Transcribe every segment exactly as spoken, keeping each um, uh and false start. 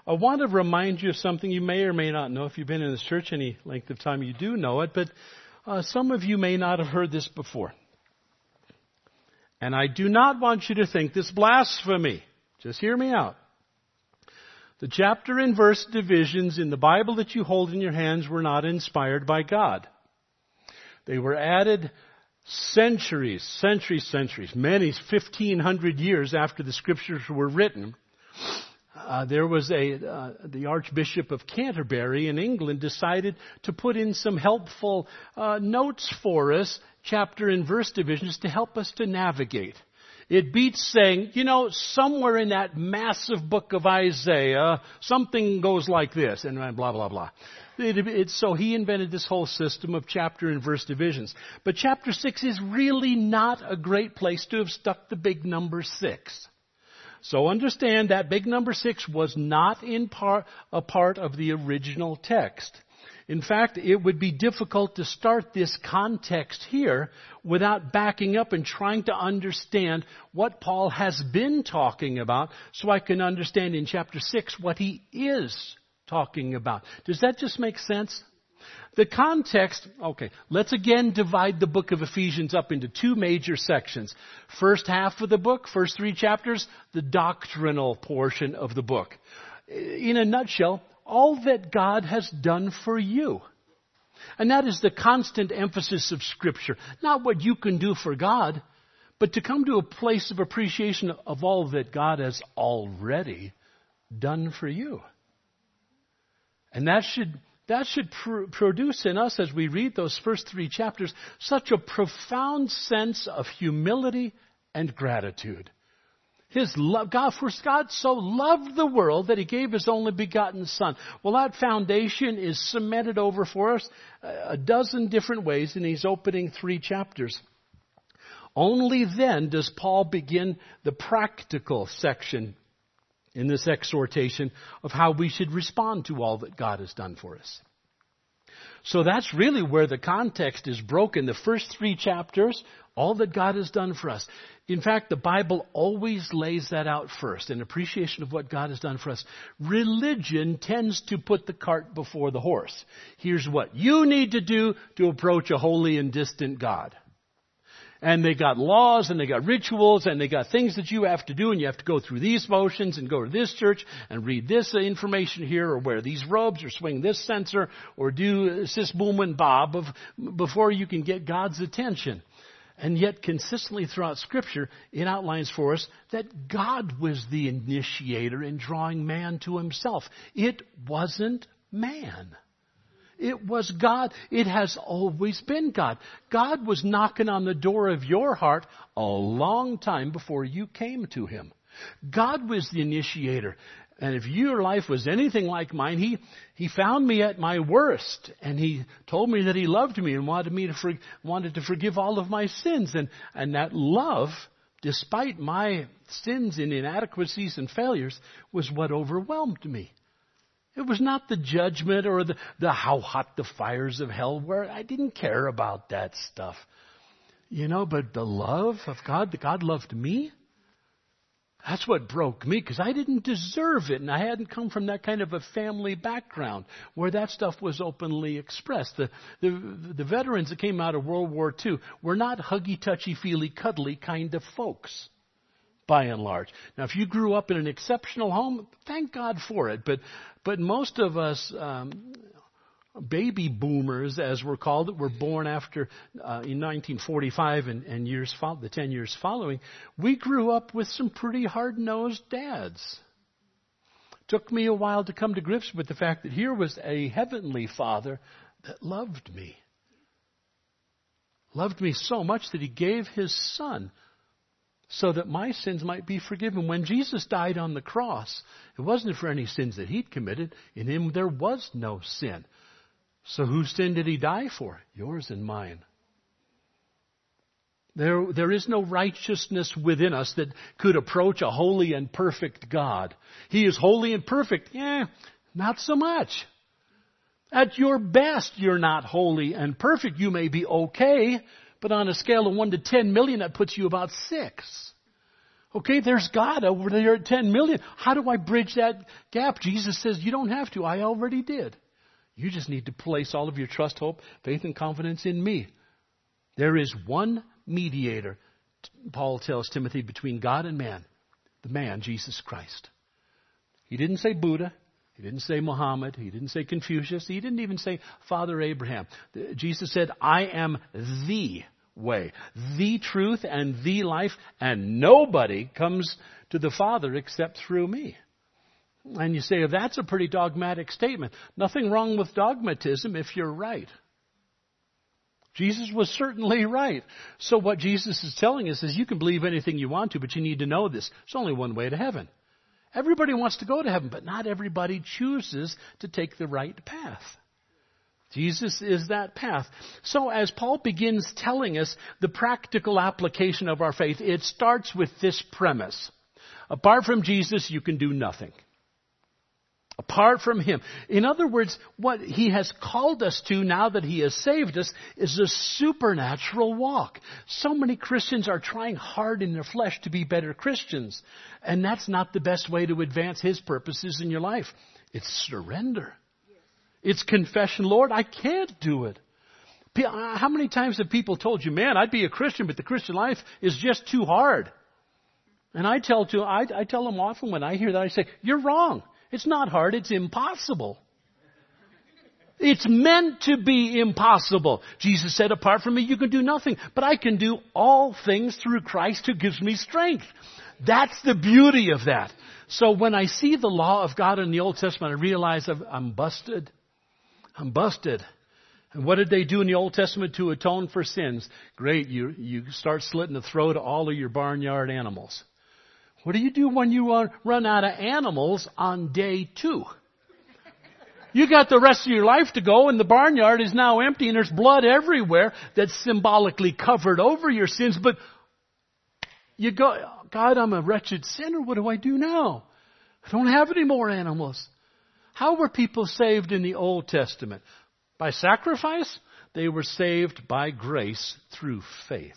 I want to remind you of something you may or may not know. If you've been in this church any length of time, you do know it. But uh, some of you may not have heard this before. And I do not want you to think this blasphemy. Just hear me out. The chapter and verse divisions in the Bible that you hold in your hands were not inspired by God. They were added centuries, centuries, centuries, many fifteen hundred years after the Scriptures were written. Uh, there was a, uh, the Archbishop of Canterbury in England decided to put in some helpful uh, notes for us, chapter and verse divisions, to help us to navigate. It beats saying, you know, somewhere in that massive book of Isaiah, something goes like this, and blah, blah, blah. It, it, so he invented this whole system of chapter and verse divisions. But chapter six is really not a great place to have stuck the big number six. So understand that big number six was not in part a part of the original text. In fact, it would be difficult to start this context here without backing up and trying to understand what Paul has been talking about, so I can understand in chapter six what he is talking about. Does that just make sense? The context, okay, let's again divide the book of Ephesians up into two major sections. First half of the book, first three chapters, the doctrinal portion of the book. In a nutshell, all that God has done for you. And that is the constant emphasis of Scripture. Not what you can do for God, but to come to a place of appreciation of all that God has already done for you. And that should That should pr- produce in us, as we read those first three chapters, such a profound sense of humility and gratitude. His love, God, for God so loved the world that He gave His only begotten Son. Well, that foundation is cemented over for us a dozen different ways in these opening three chapters. Only then does Paul begin the practical section in this exhortation of how we should respond to all that God has done for us. So that's really where the context is broken. The first three chapters, all that God has done for us. In fact, the Bible always lays that out first, an appreciation of what God has done for us. Religion tends to put the cart before the horse. Here's what you need to do to approach a holy and distant God. And they got laws and they got rituals and they got things that you have to do, and you have to go through these motions and go to this church and read this information here, or wear these robes or swing this censer or do sis boom and bob of, before you can get God's attention. And yet consistently throughout Scripture, it outlines for us that God was the initiator in drawing man to Himself. It wasn't man. It was God. It has always been God. God was knocking on the door of your heart a long time before you came to Him. God was the initiator. And if your life was anything like mine, He He found me at my worst. And He told me that He loved me and wanted me to for, wanted to forgive all of my sins. And, and that love, despite my sins and inadequacies and failures, was what overwhelmed me. It was not the judgment or the, the how hot the fires of hell were. I didn't care about that stuff. You know, but the love of God, that God loved me, that's what broke me, because I didn't deserve it. And I hadn't come from that kind of a family background where that stuff was openly expressed. The, the, the veterans that came out of World War Two were not huggy, touchy, feely, cuddly kind of folks, by and large. Now, if you grew up in an exceptional home, thank God for it. But but most of us, um, baby boomers, as we're called, that were born after uh, in nineteen forty-five and, and years fo- the ten years following, we grew up with some pretty hard-nosed dads. Took me a while to come to grips with the fact that here was a heavenly Father that loved me. Loved me so much that He gave His Son so that my sins might be forgiven. When Jesus died on the cross, it wasn't for any sins that He'd committed. In Him there was no sin. So whose sin did He die for? Yours and mine. There, there is no righteousness within us that could approach a holy and perfect God. He is holy and perfect. Yeah, not so much. At your best, you're not holy and perfect. You may be okay, but on a scale of one to ten million, that puts you about six. Okay, there's God over there at ten million. How do I bridge that gap? Jesus says, you don't have to. I already did. You just need to place all of your trust, hope, faith, and confidence in me. There is one mediator, Paul tells Timothy, between God and man. The man, Jesus Christ. He didn't say Buddha. He didn't say Muhammad. He didn't say Confucius. He didn't even say Father Abraham. Jesus said, I am the way, the truth, and the life, and nobody comes to the Father except through me. And you say, oh, that's a pretty dogmatic statement. Nothing wrong with dogmatism if you're right. Jesus was certainly right. So what Jesus is telling us is you can believe anything you want to, but you need to know this. There's only one way to heaven. Everybody wants to go to heaven, but not everybody chooses to take the right path. Jesus is that path. So as Paul begins telling us the practical application of our faith, it starts with this premise. Apart from Jesus, you can do nothing. Apart from Him. In other words, what He has called us to now that He has saved us is a supernatural walk. So many Christians are trying hard in their flesh to be better Christians. And that's not the best way to advance His purposes in your life. It's surrender. It's confession. Lord, I can't do it. How many times have people told you, man, I'd be a Christian, but the Christian life is just too hard. And I tell to I, I tell them often when I hear that, I say, you're wrong. It's not hard. It's impossible. It's meant to be impossible. Jesus said, apart from me, you can do nothing. But I can do all things through Christ who gives me strength. That's the beauty of that. So when I see the law of God in the Old Testament, I realize I'm busted. I'm busted. And what did they do in the Old Testament to atone for sins? Great. You, you start slitting the throat of all of your barnyard animals. What do you do when you run out of animals on day two? You got the rest of your life to go and the barnyard is now empty and there's blood everywhere that's symbolically covered over your sins. But you go, God, I'm a wretched sinner. What do I do now? I don't have any more animals. How were people saved in the Old Testament? By sacrifice? They were saved by grace through faith.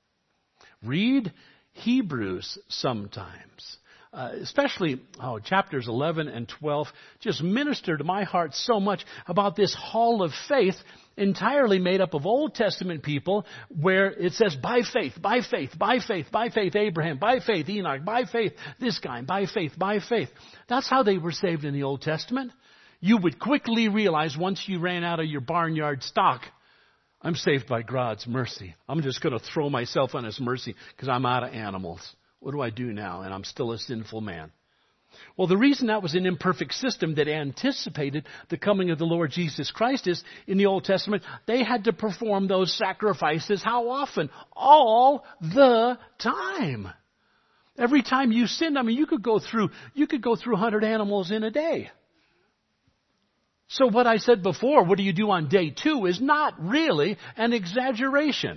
Read Hebrews sometimes, uh, especially oh, chapters eleven and twelve, just minister to my heart so much about this hall of faith entirely made up of Old Testament people where it says by faith, by faith, by faith, by faith, Abraham, by faith, Enoch, by faith, this guy, by faith, by faith. That's how they were saved in the Old Testament. You would quickly realize once you ran out of your barnyard stock, I'm saved by God's mercy. I'm just going to throw myself on His mercy because I'm out of animals. What do I do now? And I'm still a sinful man. Well, the reason that was an imperfect system that anticipated the coming of the Lord Jesus Christ is in the Old Testament, they had to perform those sacrifices how often? All the time. Every time you sinned, I mean, you could go through, you could go through one hundred animals in a day. So what I said before, what do you do on day two, is not really an exaggeration.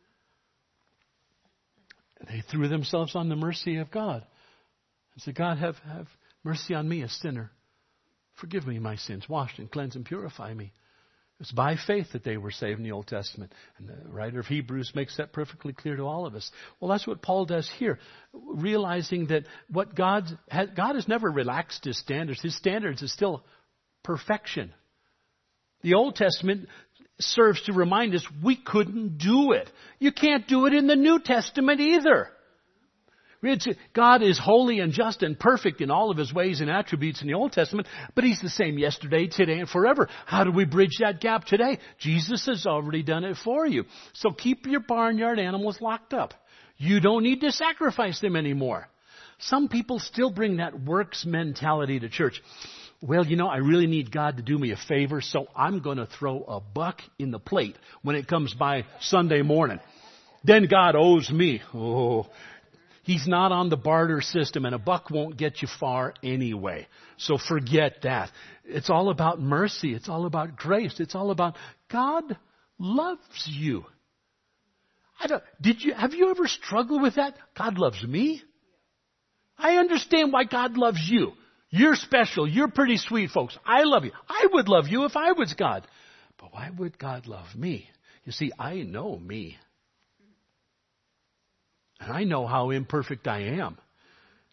They threw themselves on the mercy of God. And said, God, have, have mercy on me, a sinner. Forgive me my sins. Wash and cleanse and purify me. It's by faith that they were saved in the Old Testament. And the writer of Hebrews makes that perfectly clear to all of us. Well, that's what Paul does here. Realizing that what God has, God has never relaxed His standards. His standards is still perfection. The Old Testament serves to remind us we couldn't do it. You can't do it in the New Testament either. It's, God is holy and just and perfect in all of His ways and attributes in the Old Testament, but He's the same yesterday, today, and forever. How do we bridge that gap today? Jesus has already done it for you. So keep your barnyard animals locked up. You don't need to sacrifice them anymore. Some people still bring that works mentality to church. Well, you know, I really need God to do me a favor, so I'm going to throw a buck in the plate when it comes by Sunday morning. Then God owes me. Oh, He's not on the barter system, and a buck won't get you far anyway. So forget that. It's all about mercy. It's all about grace. It's all about God loves you. I don't, did you, have you ever struggled with that? God loves me. I understand why God loves you. You're special. You're pretty sweet, folks. I love you. I would love you if I was God. But why would God love me? You see, I know me. And I know how imperfect I am.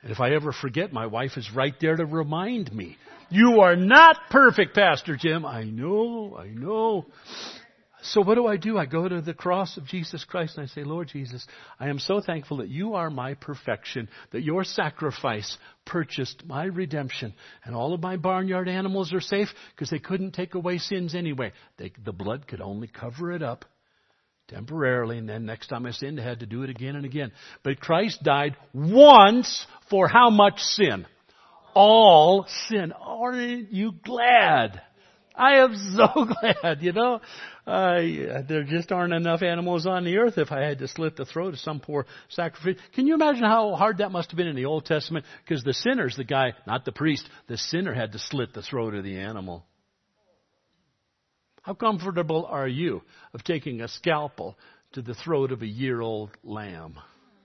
And if I ever forget, my wife is right there to remind me. You are not perfect, Pastor Jim. I know, I know. So what do I do? I go to the cross of Jesus Christ and I say, Lord Jesus, I am so thankful that you are my perfection, that your sacrifice purchased my redemption. And all of my barnyard animals are safe because they couldn't take away sins anyway. They, the blood could only cover it up temporarily, and then next time I sinned, I had to do it again and again. But Christ died once for how much sin? All sin. Aren't you glad? I am so glad, you know. Uh, there just aren't enough animals on the earth if I had to slit the throat of some poor sacrifice. Can you imagine how hard that must have been in the Old Testament? Because the sinner's the guy, not the priest. The sinner had to slit the throat of the animal. How comfortable are you of taking a scalpel to the throat of a year-old lamb?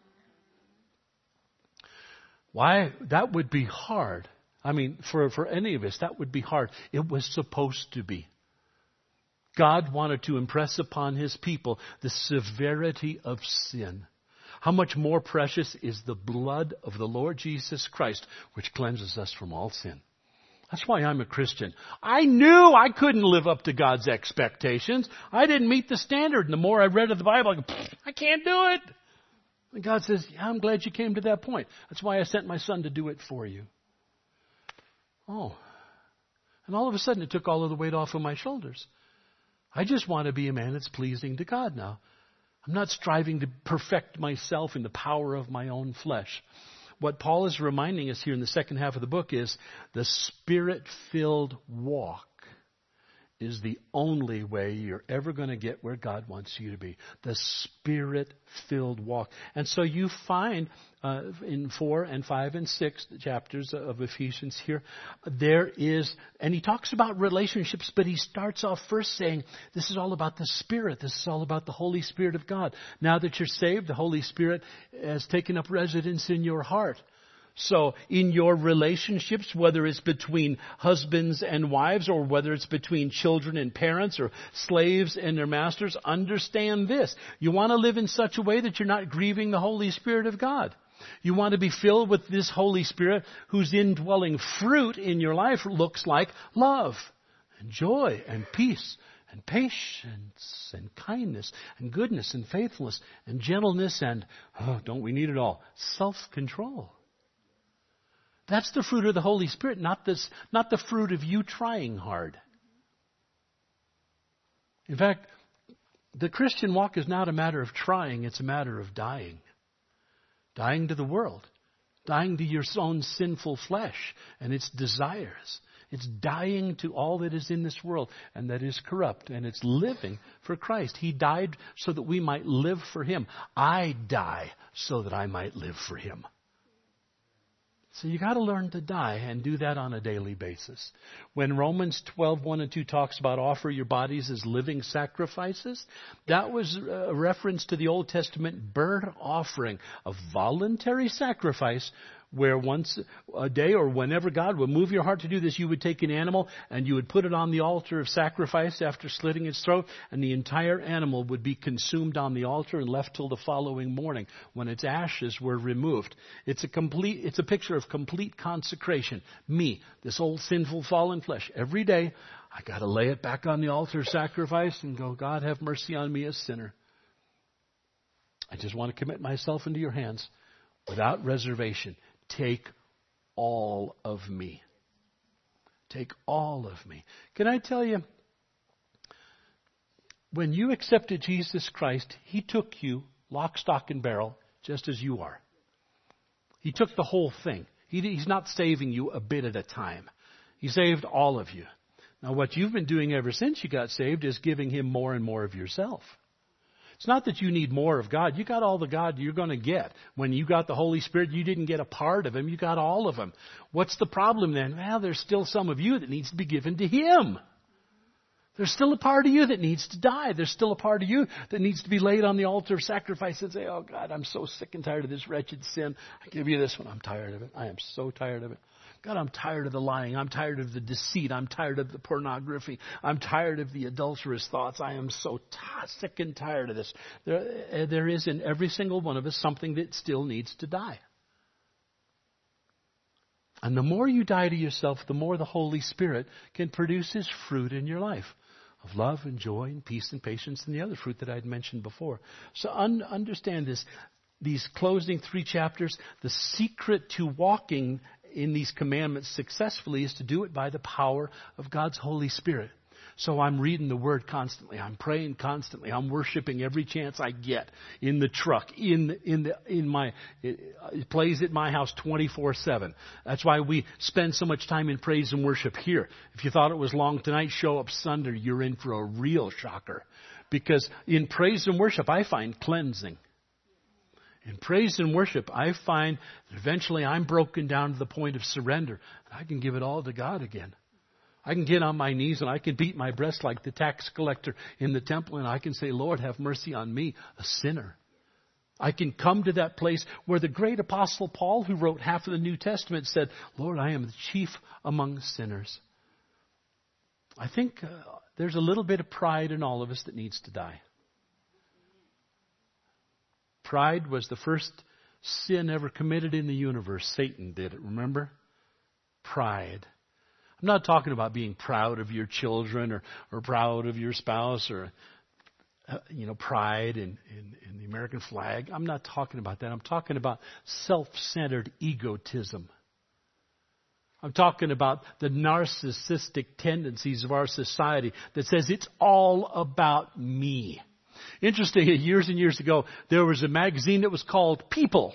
Why? That would be hard. I mean, for, for any of us, that would be hard. It was supposed to be. God wanted to impress upon His people the severity of sin. How much more precious is the blood of the Lord Jesus Christ, which cleanses us from all sin. That's why I'm a Christian. I knew I couldn't live up to God's expectations. I didn't meet the standard. And the more I read of the Bible, I go, I can't do it. And God says, yeah, I'm glad you came to that point. That's why I sent my son to do it for you. Oh. And all of a sudden it took all of the weight off of my shoulders. I just want to be a man that's pleasing to God now. I'm not striving to perfect myself in the power of my own flesh. What Paul is reminding us here in the second half of the book is the Spirit-filled walk is the only way you're ever going to get where God wants you to be. The Spirit-filled walk. And so you find uh, in four and five and six chapters of Ephesians here, there is, and he talks about relationships, but he starts off first saying, this is all about the Spirit. This is all about the Holy Spirit of God. Now that you're saved, the Holy Spirit has taken up residence in your heart. So in your relationships, whether it's between husbands and wives or whether it's between children and parents or slaves and their masters, understand this. You want to live in such a way that you're not grieving the Holy Spirit of God. You want to be filled with this Holy Spirit whose indwelling fruit in your life looks like love and joy and peace and patience and kindness and goodness and faithfulness and gentleness and, oh, don't we need it all, self-control. That's the fruit of the Holy Spirit, not this, not the fruit of you trying hard. In fact, the Christian walk is not a matter of trying, it's a matter of dying. Dying to the world. Dying to your own sinful flesh and its desires. It's dying to all that is in this world and that is corrupt. And it's living for Christ. He died so that we might live for Him. I die so that I might live for Him. So you got to learn to die and do that on a daily basis. When Romans twelve, one and two talks about offer your bodies as living sacrifices, that was a reference to the Old Testament burnt offering, a voluntary sacrifice where once a day or whenever God would move your heart to do this, you would take an animal and you would put it on the altar of sacrifice after slitting its throat, and the entire animal would be consumed on the altar and left till the following morning when its ashes were removed. It's a complete, it's a picture of complete consecration. Me, this old sinful fallen flesh, every day I got to lay it back on the altar of sacrifice and go, God, have mercy on me, a sinner. I just want to commit myself into your hands without reservation. Take all of me. Take all of me. Can I tell you, when you accepted Jesus Christ, He took you lock, stock, and barrel just as you are. He took the whole thing. He, he's not saving you a bit at a time. He saved all of you. Now, what you've been doing ever since you got saved is giving Him more and more of yourself. It's not that you need more of God. You got all the God you're going to get. When you got the Holy Spirit, you didn't get a part of Him. You got all of Him. What's the problem then? Well, there's still some of you that needs to be given to Him. There's still a part of you that needs to die. There's still a part of you that needs to be laid on the altar of sacrifice and say, oh God, I'm so sick and tired of this wretched sin. I give you this one. I'm tired of it. I am so tired of it. God, I'm tired of the lying. I'm tired of the deceit. I'm tired of the pornography. I'm tired of the adulterous thoughts. I am so t- sick and tired of this. There, there is in every single one of us something that still needs to die. And the more you die to yourself, the more the Holy Spirit can produce His fruit in your life of love and joy and peace and patience and the other fruit that I'd mentioned before. So un- understand this. These closing three chapters, the secret to walking in these commandments successfully is to do it by the power of God's Holy Spirit. So I'm reading the Word constantly. I'm praying constantly. I'm worshiping every chance I get in the truck, in in the in my it, it plays at my house twenty-four seven. That's why we spend so much time in praise and worship here. If you thought it was long tonight, show up Sunday. You're in for a real shocker, because in praise and worship I find cleansing. In praise and worship, I find that eventually I'm broken down to the point of surrender, and I can give it all to God again. I can get on my knees and I can beat my breast like the tax collector in the temple, and I can say, Lord, have mercy on me, a sinner. I can come to that place where the great apostle Paul, who wrote half of the New Testament, said, Lord, I am the chief among sinners. I think uh, there's a little bit of pride in all of us that needs to die. Pride was the first sin ever committed in the universe. Satan did it, remember? Pride. I'm not talking about being proud of your children or, or proud of your spouse or, uh, you know, pride in, in, in the American flag. I'm not talking about that. I'm talking about self-centered egotism. I'm talking about the narcissistic tendencies of our society that says it's all about me. Interesting, years and years ago, there was a magazine that was called People.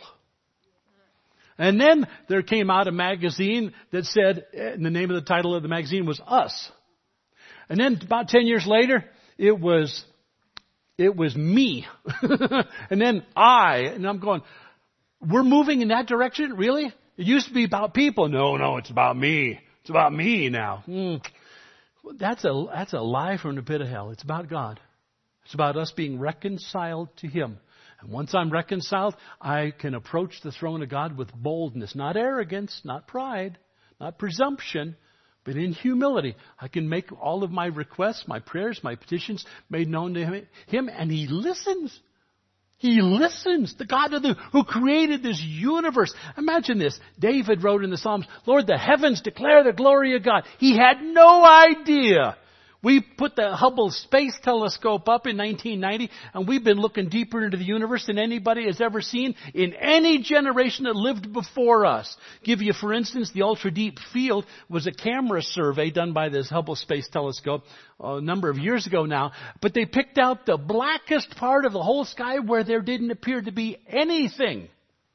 And then there came out a magazine that said, and the name of the title of the magazine was Us. And then about ten years later, it was, it was Me. And then I. And I'm going, we're moving in that direction? Really? It used to be about people. No, no, it's about me. It's about me now. Mm. That's a, that's a lie from the pit of hell. It's about God. It's about us being reconciled to Him. And once I'm reconciled, I can approach the throne of God with boldness, not arrogance, not pride, not presumption, but in humility. I can make all of my requests, my prayers, my petitions made known to Him, and He listens. He listens. The God of the, who created this universe. Imagine this. David wrote in the Psalms, Lord, the heavens declare the glory of God. He had no idea. We put the Hubble Space Telescope up in nineteen ninety, and we've been looking deeper into the universe than anybody has ever seen in any generation that lived before us. Give you, for instance, the Ultra Deep Field was a camera survey done by this Hubble Space Telescope a number of years ago now, but they picked out the blackest part of the whole sky where there didn't appear to be anything.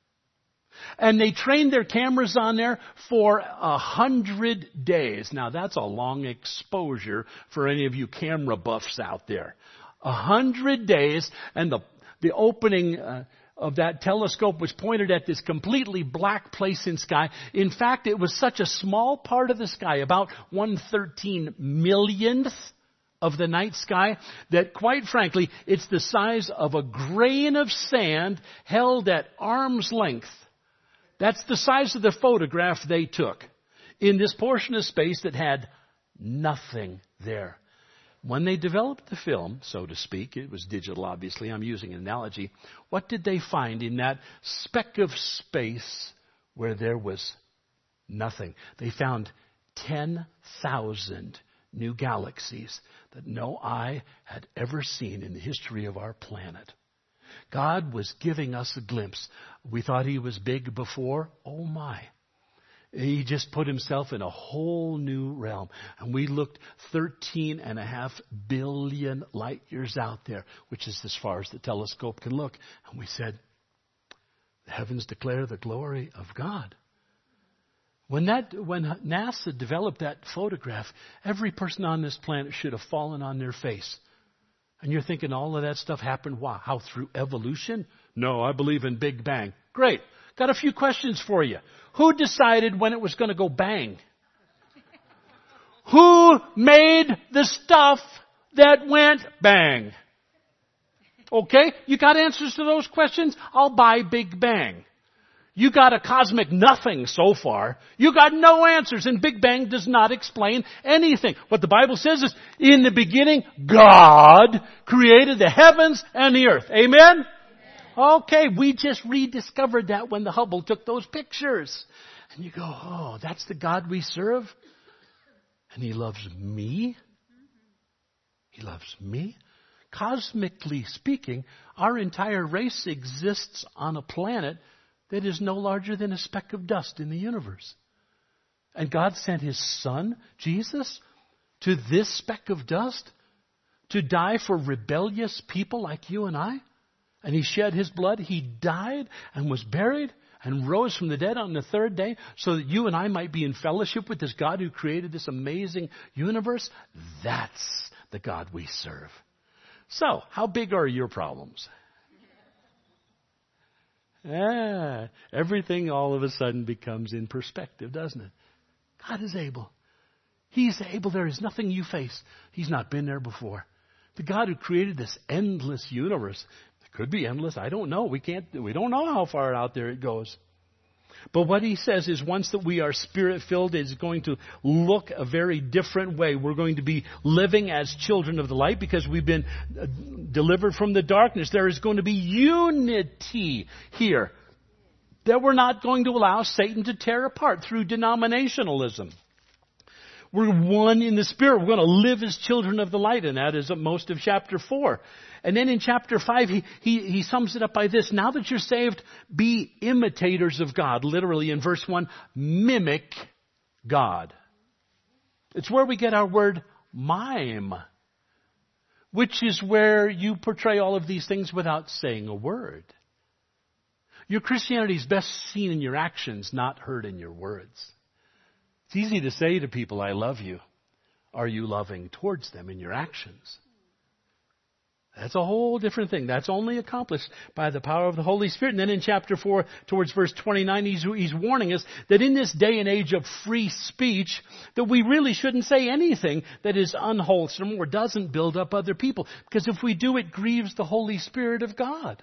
And they trained their cameras on there for a hundred days. Now that's a long exposure for any of you camera buffs out there. A hundred days, and the the opening uh, of that telescope was pointed at this completely black place in sky. In fact, it was such a small part of the sky, about one thirteen millionth of the night sky, that quite frankly, it's the size of a grain of sand held at arm's length. That's the size of the photograph they took in this portion of space that had nothing there. When they developed the film, so to speak, it was digital obviously, I'm using an analogy, what did they find in that speck of space where there was nothing? They found ten thousand new galaxies that no eye had ever seen in the history of our planet. God was giving us a glimpse. We thought He was big before. Oh my. He just put Himself in a whole new realm. And we looked thirteen and a half billion light years out there, which is as far as the telescope can look. And we said, the heavens declare the glory of God. When that, when NASA developed that photograph, every person on this planet should have fallen on their face. And you're thinking all of that stuff happened, wow, how, through evolution? No, I believe in Big Bang. Great. Got a few questions for you. Who decided when it was going to go bang? Who made the stuff that went bang? Okay, you got answers to those questions? I'll buy Big Bang. You got a cosmic nothing so far. You got no answers, and Big Bang does not explain anything. What the Bible says is, in the beginning, God created the heavens and the earth. Amen? Amen. Okay, we just rediscovered that when the Hubble took those pictures. And you go, oh, that's the God we serve? And He loves me? He loves me? Cosmically speaking, our entire race exists on a planet that is no larger than a speck of dust in the universe. And God sent His Son, Jesus, to this speck of dust to die for rebellious people like you and I. And He shed His blood. He died and was buried and rose from the dead on the third day so that you and I might be in fellowship with this God who created this amazing universe. That's the God we serve. So, how big are your problems? Yeah, everything all of a sudden becomes in perspective, doesn't it? God is able. He's able. There is nothing you face He's not been there before. The God who created this endless universe. It could be endless. I don't know. We can't. We don't know how far out there it goes. But what He says is once that we are Spirit-filled, it's going to look a very different way. We're going to be living as children of the light because we've been delivered from the darkness. There is going to be unity here that we're not going to allow Satan to tear apart through denominationalism. We're one in the Spirit. We're going to live as children of the light, and that is most of chapter four. And then in chapter five, he, he, he sums it up by this. Now that you're saved, be imitators of God. Literally in verse one, mimic God. It's where we get our word mime, which is where you portray all of these things without saying a word. Your Christianity is best seen in your actions, not heard in your words. It's easy to say to people, I love you. Are you loving towards them in your actions? That's a whole different thing. That's only accomplished by the power of the Holy Spirit. And then in chapter four, towards verse twenty-nine, he's, he's warning us that in this day and age of free speech, that we really shouldn't say anything that is unwholesome or doesn't build up other people. Because if we do, it grieves the Holy Spirit of God.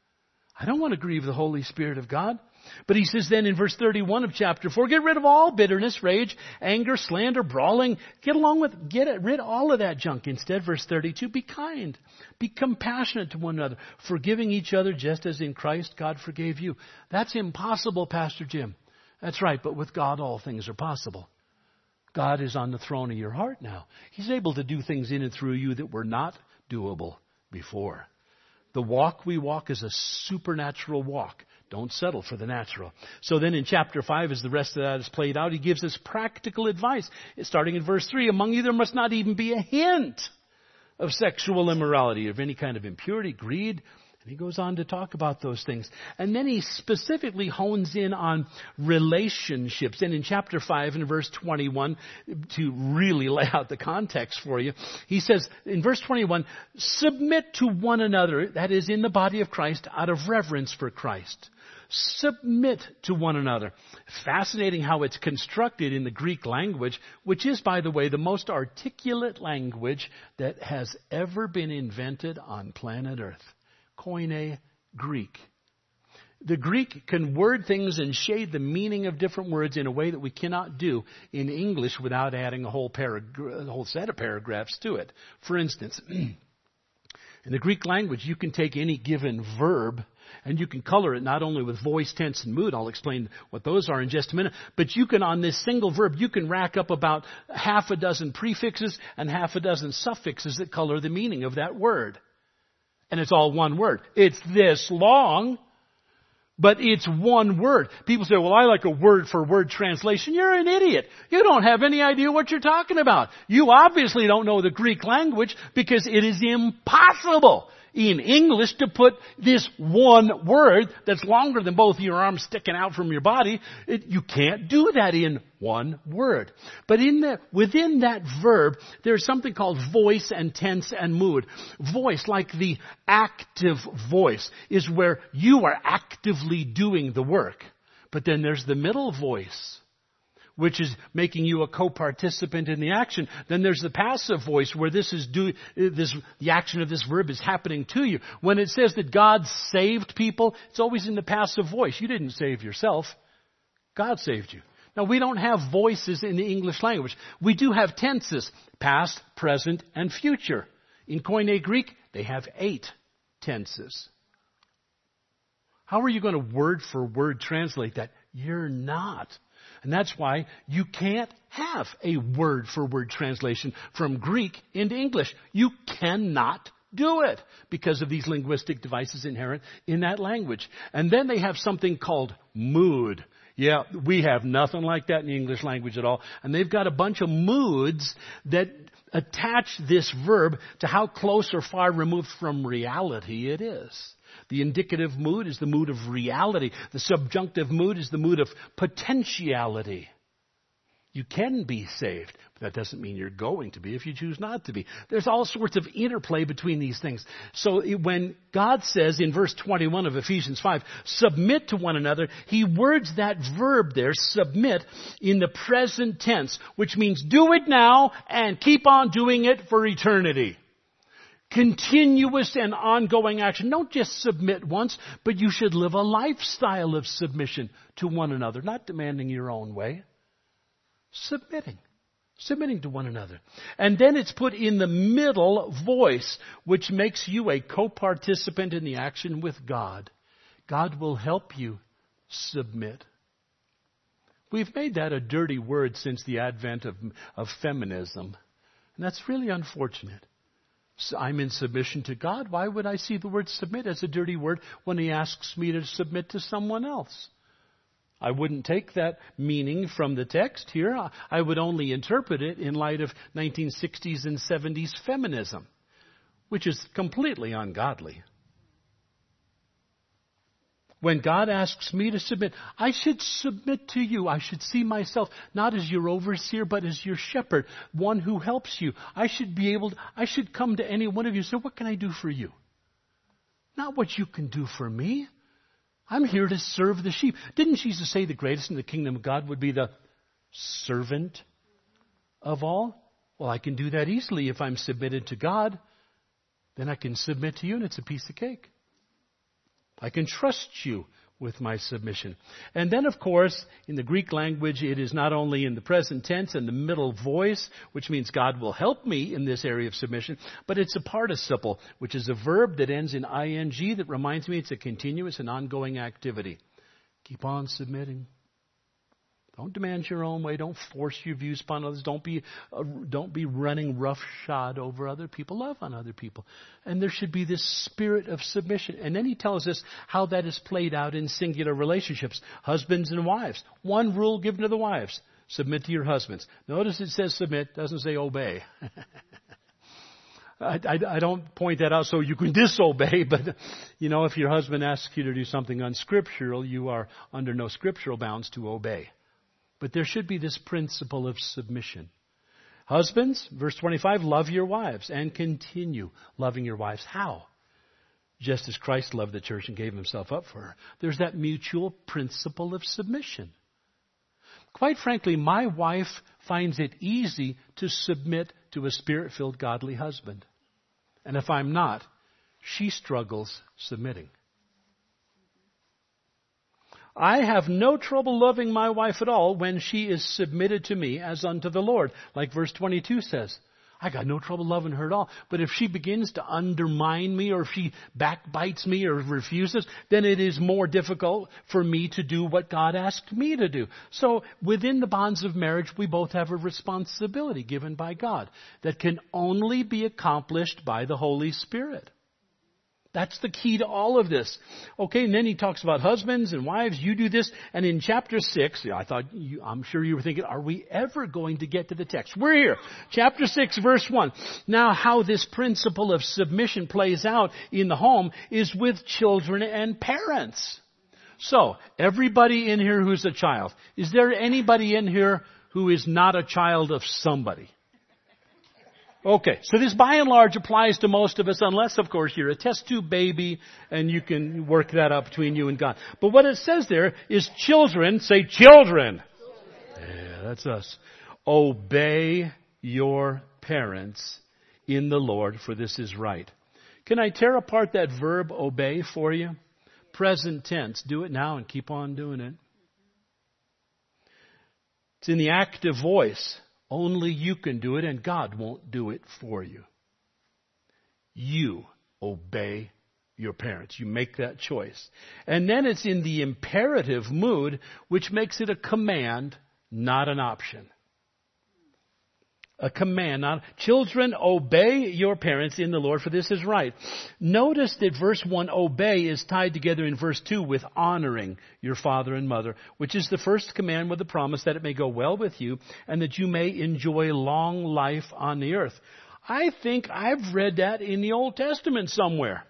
I don't want to grieve the Holy Spirit of God. But he says then in verse thirty-one of chapter four, get rid of all bitterness, rage, anger, slander, brawling. Get along with, get rid of all of that junk. Instead, verse thirty-two, be kind. Be compassionate to one another, forgiving each other just as in Christ God forgave you. That's impossible, Pastor Jim. That's right, but with God all things are possible. God is on the throne of your heart now. He's able to do things in and through you that were not doable before. The walk we walk is a supernatural walk. Don't settle for the natural. So then in chapter five, as the rest of that is played out, he gives us practical advice. Starting in verse three, among you there must not even be a hint of sexual immorality, of any kind of impurity, greed. And he goes on to talk about those things. And then he specifically hones in on relationships. And in chapter five and verse twenty-one, to really lay out the context for you, he says in verse twenty-one, submit to one another, that is in the body of Christ, out of reverence for Christ. Submit to one another. Fascinating how it's constructed in the Greek language, which is, by the way, the most articulate language that has ever been invented on planet Earth. Koine Greek. The Greek can word things and shade the meaning of different words in a way that we cannot do in English without adding a whole, paragra- a whole set of paragraphs to it. For instance, in the Greek language, you can take any given verb and you can color it not only with voice, tense, and mood. I'll explain what those are in just a minute. But you can, on this single verb, you can rack up about half a dozen prefixes and half a dozen suffixes that color the meaning of that word. And it's all one word. It's this long, but it's one word. People say, well, I like a word-for-word translation. You're an idiot. You don't have any idea what you're talking about. You obviously don't know the Greek language because it is impossible in English to put this one word that's longer than both your arms sticking out from your body. It, you can't do that in one word. But in the, within that verb, there's something called voice and tense and mood. Voice, like the active voice, is where you are actively doing the work. But then there's the middle voice, which is making you a co-participant in the action. Then there's the passive voice where this is do this the action of this verb is happening to you. When it says that God saved people, it's always in the passive voice. You didn't save yourself. God saved you. Now, we don't have voices in the English language. We do have tenses, past, present, and future. In Koine Greek, they have eight tenses. How are you going to word for word translate that? You're not. And that's why you can't have a word-for-word translation from Greek into English. You cannot do it because of these linguistic devices inherent in that language. And then they have something called mood. Yeah, we have nothing like that in the English language at all. And they've got a bunch of moods that attach this verb to how close or far removed from reality it is. The indicative mood is the mood of reality. The subjunctive mood is the mood of potentiality. You can be saved, but that doesn't mean you're going to be if you choose not to be. There's all sorts of interplay between these things. So when God says in verse twenty-one of Ephesians five, submit to one another, he words that verb there, submit, in the present tense, which means do it now and keep on doing it for eternity. Continuous and ongoing action. Don't just submit once, but you should live a lifestyle of submission to one another, not demanding your own way. Submitting. Submitting to one another. And then it's put in the middle voice, which makes you a co-participant in the action with God. God will help you submit. We've made that a dirty word since the advent of, of feminism. And that's really unfortunate. So I'm in submission to God. Why would I see the word submit as a dirty word when he asks me to submit to someone else? I wouldn't take that meaning from the text here. I would only interpret it in light of nineteen sixties and seventies feminism, which is completely ungodly. When God asks me to submit, I should submit to you. I should see myself not as your overseer, but as your shepherd, one who helps you. I should be able to, I should come to any one of you and say, what can I do for you? Not what you can do for me. I'm here to serve the sheep. Didn't Jesus say the greatest in the kingdom of God would be the servant of all? Well, I can do that easily if I'm submitted to God. Then I can submit to you and it's a piece of cake. I can trust you with my submission. And then, of course, in the Greek language, it is not only in the present tense and the middle voice, which means God will help me in this area of submission, but it's a participle, which is a verb that ends in ing that reminds me it's a continuous and ongoing activity. Keep on submitting. Don't demand your own way. Don't force your views upon others. Don't be uh, don't be running roughshod over other people. Love on other people. And there should be this spirit of submission. And then he tells us how that is played out in singular relationships. Husbands and wives. One rule given to the wives. Submit to your husbands. Notice it says submit. Doesn't say obey. I, I, I don't point that out so you can disobey, but, you know, if your husband asks you to do something unscriptural, you are under no scriptural bounds to obey. But there should be this principle of submission. Husbands, verse twenty-five, love your wives and continue loving your wives. How? Just as Christ loved the church and gave himself up for her. There's that mutual principle of submission. Quite frankly, my wife finds it easy to submit to a spirit-filled, godly husband. And if I'm not, she struggles submitting. I have no trouble loving my wife at all when she is submitted to me as unto the Lord, like verse twenty-two says. I got no trouble loving her at all. But if she begins to undermine me, or if she backbites me or refuses, then it is more difficult for me to do what God asked me to do. So within the bonds of marriage, we both have a responsibility given by God that can only be accomplished by the Holy Spirit. That's the key to all of this. Okay, and then he talks about husbands and wives, you do this. And in chapter six, I thought, you, I'm sure you were thinking, are we ever going to get to the text? We're here. Chapter six, verse one. Now, how this principle of submission plays out in the home is with children and parents. So, everybody in here who's a child, is there anybody in here who is not a child of somebody? Okay, so this by and large applies to most of us, unless, of course, you're a test tube baby and you can work that out between you and God. But what it says there is children, say children. Yeah, that's us. Obey your parents in the Lord, for this is right. Can I tear apart that verb obey for you? Present tense. Do it now and keep on doing it. It's in the active voice. Only you can do it, and God won't do it for you. You obey your parents. You make that choice. And then it's in the imperative mood, which makes it a command not an option. A command. Not, children, obey your parents in the Lord, for this is right. Notice that verse one, obey, is tied together in verse two with honoring your father and mother, which is the first command with the promise that it may go well with you and that you may enjoy long life on the earth. I think I've read that in the Old Testament somewhere.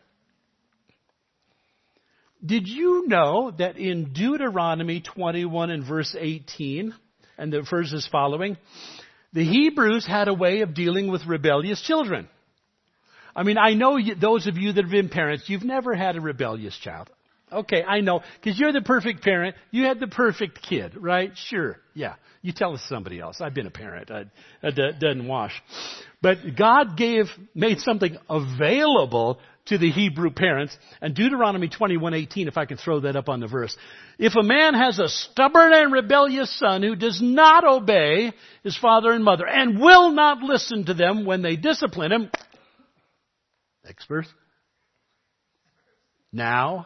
Did you know that in Deuteronomy twenty-one and verse eighteen, and the verses following, the Hebrews had a way of dealing with rebellious children? I mean, I know you, those of you that have been parents, you've never had a rebellious child. Okay, I know, because you're the perfect parent. You had the perfect kid, right? Sure, yeah. You tell somebody else. I've been a parent. I, that doesn't wash. But God gave, made something available to the Hebrew parents. And Deuteronomy twenty-one eighteen, if I can throw that up on the verse. If a man has a stubborn and rebellious son who does not obey his father and mother and will not listen to them when they discipline him. Next verse. Now.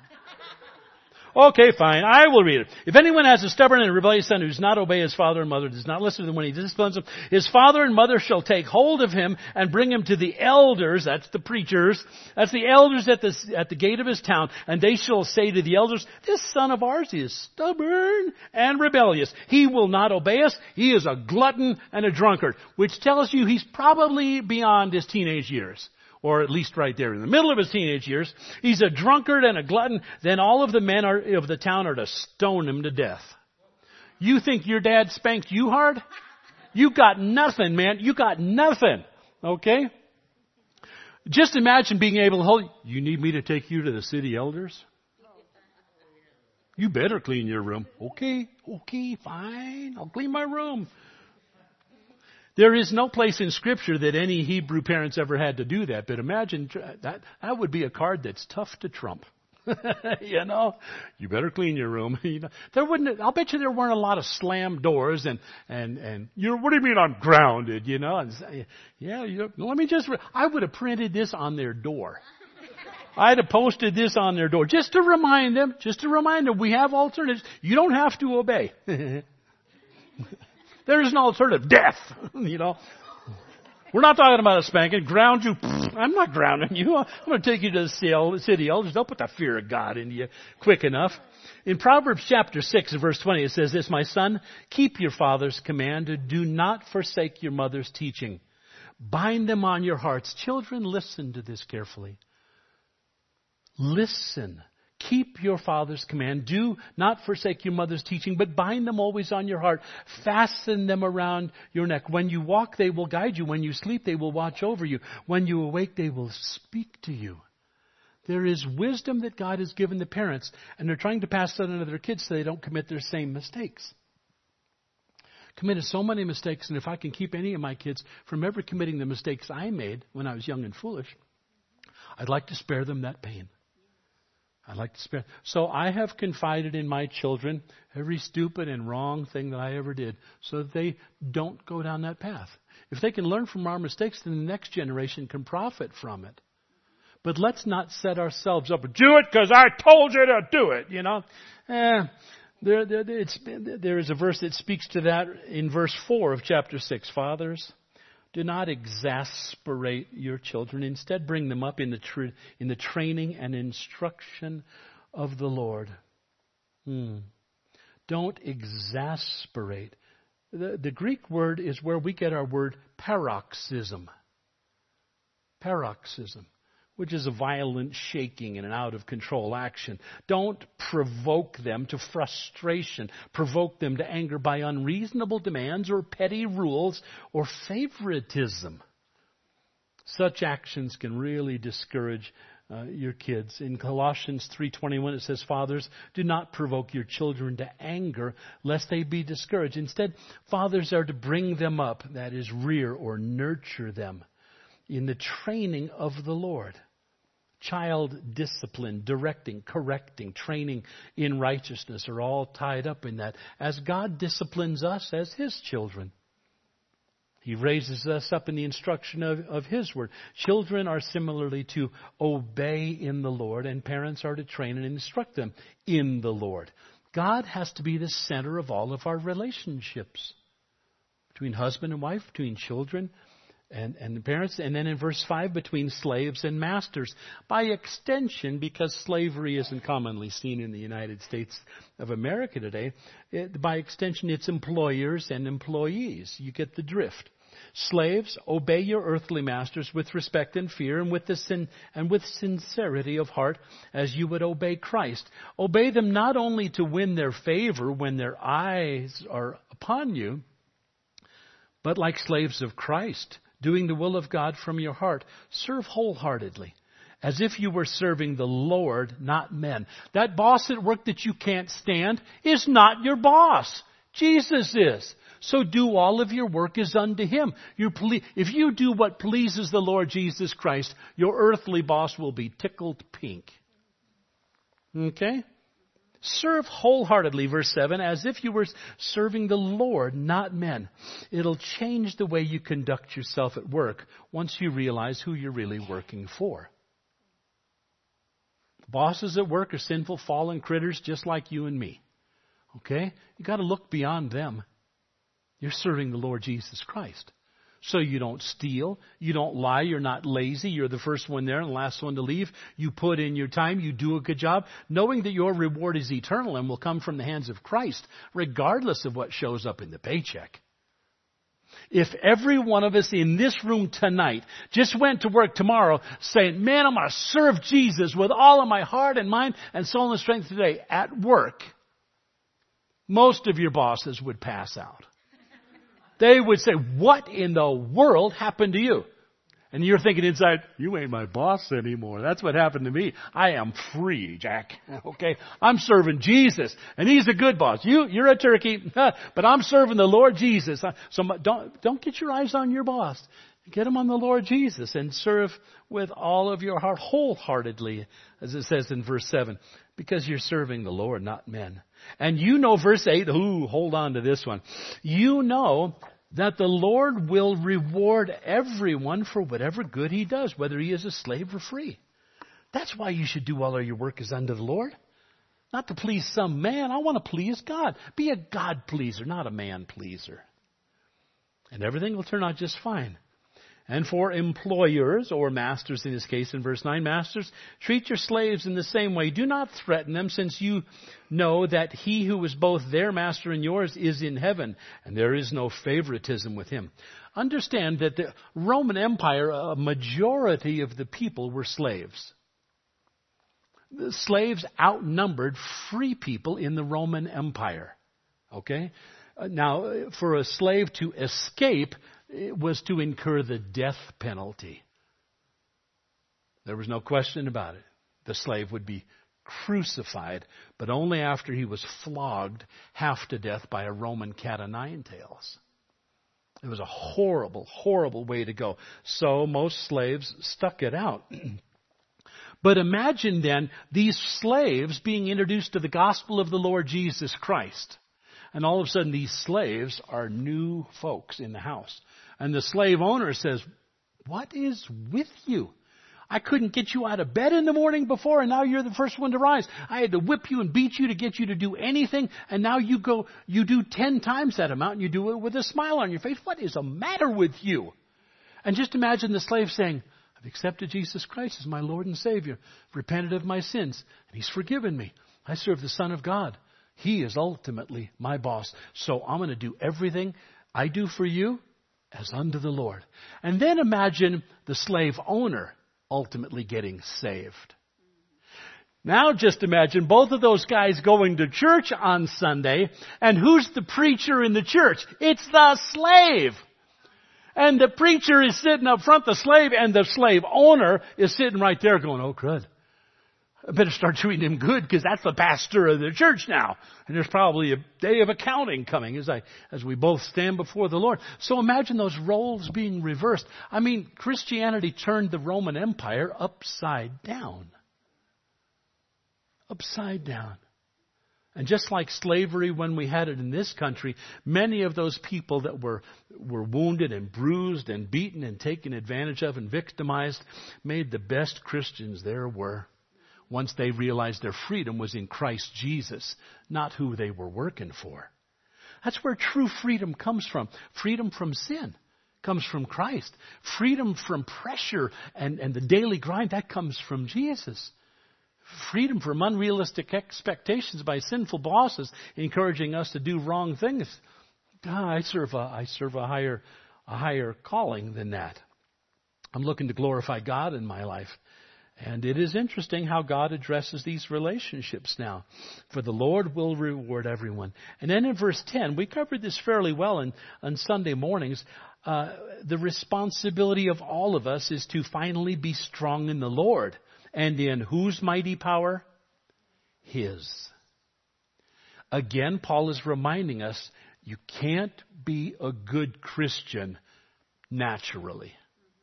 Okay, fine. I will read it. If anyone has a stubborn and rebellious son who does not obey his father and mother, does not listen to them when he disciplines them, his father and mother shall take hold of him and bring him to the elders, that's the preachers, that's the elders at the, at the gate of his town, and they shall say to the elders, this son of ours is stubborn and rebellious. He will not obey us. He is a glutton and a drunkard, which tells you he's probably beyond his teenage years. Or at least right there in the middle of his teenage years. He's a drunkard and a glutton. Then all of the men are, of the town are to stone him to death. You think your dad spanked you hard? You got nothing, man. You got nothing. Okay? Just imagine being able to hold, you need me to take you to the city elders? You better clean your room. Okay, okay, fine. I'll clean my room. There is no place in Scripture that any Hebrew parents ever had to do that. But imagine that that would be a card that's tough to trump. You know, you better clean your room. You know, there wouldn't. I'll bet you there weren't a lot of slammed doors and and and you know, what do you mean I'm grounded? You know, and say, yeah. You know, let me just. Re- I would have printed this on their door. I'd have posted this on their door just to remind them. Just to remind them we have alternatives. You don't have to obey. There is an alternative. Death. You know. We're not talking about a spanking. Ground you. I'm not grounding you. I'm going to take you to the city elders. They'll put the fear of God into you quick enough. In Proverbs chapter six and verse twenty, it says this, my son, keep your father's command. Do not forsake your mother's teaching. Bind them on your hearts. Children, listen to this carefully. Listen. Keep your father's command. Do not forsake your mother's teaching, but bind them always on your heart. Fasten them around your neck. When you walk, they will guide you. When you sleep, they will watch over you. When you awake, they will speak to you. There is wisdom that God has given the parents, and they're trying to pass that on to their kids so they don't commit their same mistakes. Committed so many mistakes, and if I can keep any of my kids from ever committing the mistakes I made when I was young and foolish, I'd like to spare them that pain. I'd like to spare. So I have confided in my children every stupid and wrong thing that I ever did so that they don't go down that path. If they can learn from our mistakes, then the next generation can profit from it. But let's not set ourselves up. Do it because I told you to do it, you know. Eh, there, there, it's, there is a verse that speaks to that in verse four of chapter six. Fathers, do not exasperate your children. Instead, bring them up in the tr- in the training and instruction of the Lord. Hmm. Don't exasperate. The, the Greek word is where we get our word paroxysm. Paroxysm, which is a violent shaking and an out-of-control action. Don't provoke them to frustration. Provoke them to anger by unreasonable demands or petty rules or favoritism. Such actions can really discourage uh, your kids. In Colossians three twenty-one, it says, fathers, do not provoke your children to anger, lest they be discouraged. Instead, fathers are to bring them up, that is, rear or nurture them, in the training of the Lord. Child discipline, directing, correcting, training in righteousness are all tied up in that. As God disciplines us as His children, He raises us up in the instruction of, of His Word. Children are similarly to obey in the Lord, and parents are to train and instruct them in the Lord. God has to be the center of all of our relationships. Between husband and wife, between children and, and parents. And then in verse five, between slaves and masters. By extension, because slavery isn't commonly seen in the United States of America today, it, by extension, it's employers and employees. You get the drift. Slaves, obey your earthly masters with respect and fear and with the sin, and with sincerity of heart as you would obey Christ. Obey them not only to win their favor when their eyes are upon you, but like slaves of Christ, doing the will of God from your heart, serve wholeheartedly, as if you were serving the Lord, not men. That boss at work that you can't stand is not your boss. Jesus is. So do all of your work as unto Him. You ple- if you do what pleases the Lord Jesus Christ, your earthly boss will be tickled pink. Okay? Serve wholeheartedly, verse seven, as if you were serving the Lord, not men. It'll change the way you conduct yourself at work once you realize who you're really working for. Bosses at work are sinful, fallen critters just like you and me. Okay? You got to look beyond them. You're serving the Lord Jesus Christ. So you don't steal, you don't lie, you're not lazy, you're the first one there and the last one to leave. You put in your time, you do a good job, knowing that your reward is eternal and will come from the hands of Christ, regardless of what shows up in the paycheck. If every one of us in this room tonight just went to work tomorrow saying, man, I'm going to serve Jesus with all of my heart and mind and soul and strength today at work, most of your bosses would pass out. They would say, what in the world happened to you? And you're thinking inside, you ain't my boss anymore. That's what happened to me. I am free, Jack. Okay? I'm serving Jesus. And He's a good boss. You, you're a turkey, but I'm serving the Lord Jesus. So don't, don't get your eyes on your boss. Get them on the Lord Jesus and serve with all of your heart, wholeheartedly, as it says in verse seven, because you're serving the Lord, not men. And you know, verse eight, ooh, hold on to this one. You know that the Lord will reward everyone for whatever good he does, whether he is a slave or free. That's why you should do all of your work as unto the Lord. Not to please some man. I want to please God. Be a God pleaser, not a man pleaser. And everything will turn out just fine. And for employers, or masters in this case in verse nine, masters, treat your slaves in the same way. Do not threaten them, since you know that He who is both their master and yours is in heaven, and there is no favoritism with Him. Understand that the Roman Empire, a majority of the people were slaves. The slaves outnumbered free people in the Roman Empire. Okay? Now, for a slave to escape, it was to incur the death penalty. There was no question about it. The slave would be crucified, but only after he was flogged half to death by a Roman cat o' nine tails. It was a horrible, horrible way to go. So most slaves stuck it out. But imagine then these slaves being introduced to the gospel of the Lord Jesus Christ. And all of a sudden these slaves are new folks in the house. And the slave owner says, what is with you? I couldn't get you out of bed in the morning before, and now you're the first one to rise. I had to whip you and beat you to get you to do anything, and now you go, you do ten times that amount, and you do it with a smile on your face. What is the matter with you? And just imagine the slave saying, I've accepted Jesus Christ as my Lord and Savior, repented of my sins, and He's forgiven me. I serve the Son of God. He is ultimately my boss. So I'm going to do everything I do for you as unto the Lord. And then imagine the slave owner ultimately getting saved. Now just imagine both of those guys going to church on Sunday, and who's the preacher in the church? It's the slave. And the preacher is sitting up front, the slave, and the slave owner is sitting right there going, oh crud. I better start treating him good, because that's the pastor of the church now. And there's probably a day of accounting coming as I, as we both stand before the Lord. So imagine those roles being reversed. I mean, Christianity turned the Roman Empire upside down. Upside down. And just like slavery when we had it in this country, many of those people that were, were wounded and bruised and beaten and taken advantage of and victimized made the best Christians there were. once they realized their freedom was in Christ Jesus, not who they were working for. That's where true freedom comes from. Freedom from sin comes from Christ. Freedom from pressure and, and the daily grind, that comes from Jesus. Freedom from unrealistic expectations by sinful bosses encouraging us to do wrong things. Ah, I serve a, I serve a higher, a higher calling than that. I'm looking to glorify God in my life. And it is interesting how God addresses these relationships now. For the Lord will reward everyone. And then in verse ten, we covered this fairly well in, on Sunday mornings. Uh, the responsibility of all of us is to finally be strong in the Lord. And in whose mighty power? His. Again, Paul is reminding us, you can't be a good Christian naturally.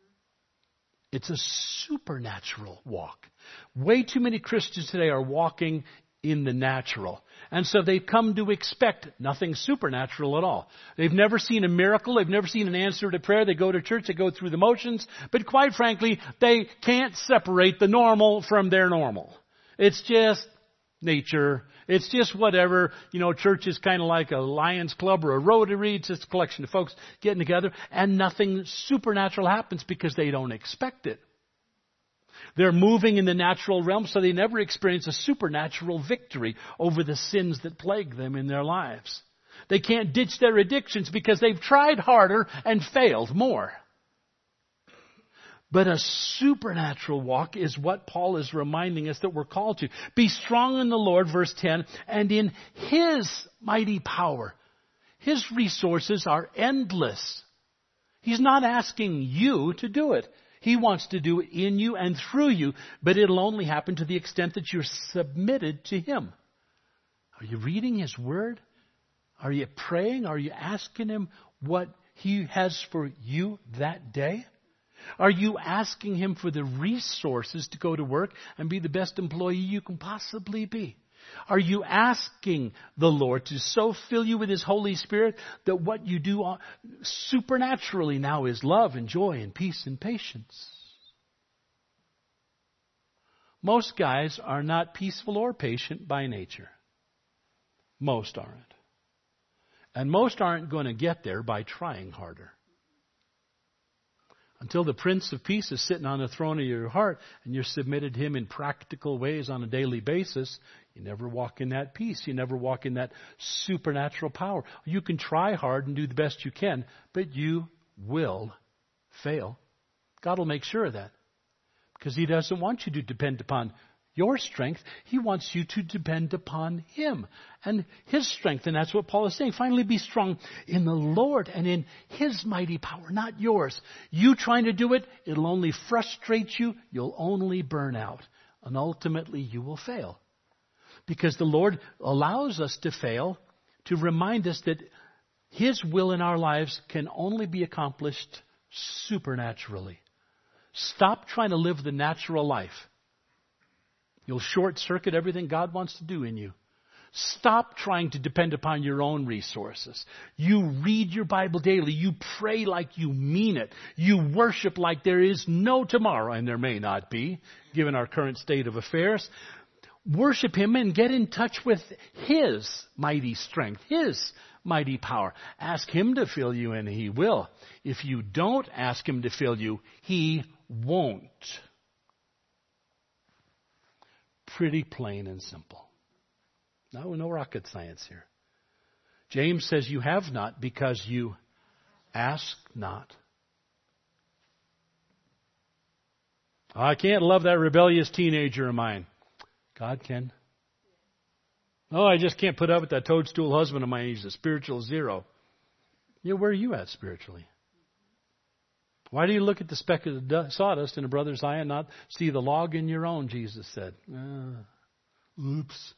It's a supernatural walk. Way too many Christians today are walking in the natural. And so they've come to expect nothing supernatural at all. They've never seen a miracle. They've never seen an answer to prayer. They go to church. They go through the motions. But quite frankly, they can't separate the normal from their normal. It's just nature. It's just whatever. You know, church is kind of like a Lions Club or a Rotary. It's just a collection of folks getting together, and nothing supernatural happens because they don't expect it. They're moving in the natural realm, so they never experience a supernatural victory over the sins that plague them in their lives. They can't ditch their addictions because they've tried harder and failed more. But a supernatural walk is what Paul is reminding us that we're called to. Be strong in the Lord, verse ten, and in His mighty power. His resources are endless. He's not asking you to do it. He wants to do it in you and through you, but it'll only happen to the extent that you're submitted to Him. Are you reading His Word? Are you praying? Are you asking Him what He has for you that day? Are you asking Him for the resources to go to work and be the best employee you can possibly be? Are you asking the Lord to so fill you with His Holy Spirit that what you do supernaturally now is love and joy and peace and patience? Most guys are not peaceful or patient by nature. Most aren't. And most aren't going to get there by trying harder. Until the Prince of Peace is sitting on the throne of your heart and you're submitted to Him in practical ways on a daily basis, you never walk in that peace. You never walk in that supernatural power. You can try hard and do the best you can, but you will fail. God will make sure of that because He doesn't want you to depend upon your strength. He wants you to depend upon Him and His strength. And that's what Paul is saying. Finally, be strong in the Lord and in His mighty power, not yours. You trying to do it, it'll only frustrate you. You'll only burn out. And ultimately, you will fail. Because the Lord allows us to fail to remind us that His will in our lives can only be accomplished supernaturally. Stop trying to live the natural life. You'll short-circuit everything God wants to do in you. Stop trying to depend upon your own resources. You read your Bible daily. You pray like you mean it. You worship like there is no tomorrow, and there may not be, given our current state of affairs. Worship Him and get in touch with His mighty strength, His mighty power. Ask Him to fill you, and He will. If you don't ask Him to fill you, He won't. Pretty plain and simple. No, no rocket science here. James says you have not because you ask not. Oh, I can't love that rebellious teenager of mine. God can. Oh, I just can't put up with that toadstool husband of mine. He's a spiritual zero. You know, where are you at spiritually? Why do you look at the speck of the sawdust in a brother's eye and not see the log in your own, Jesus said. Uh, oops.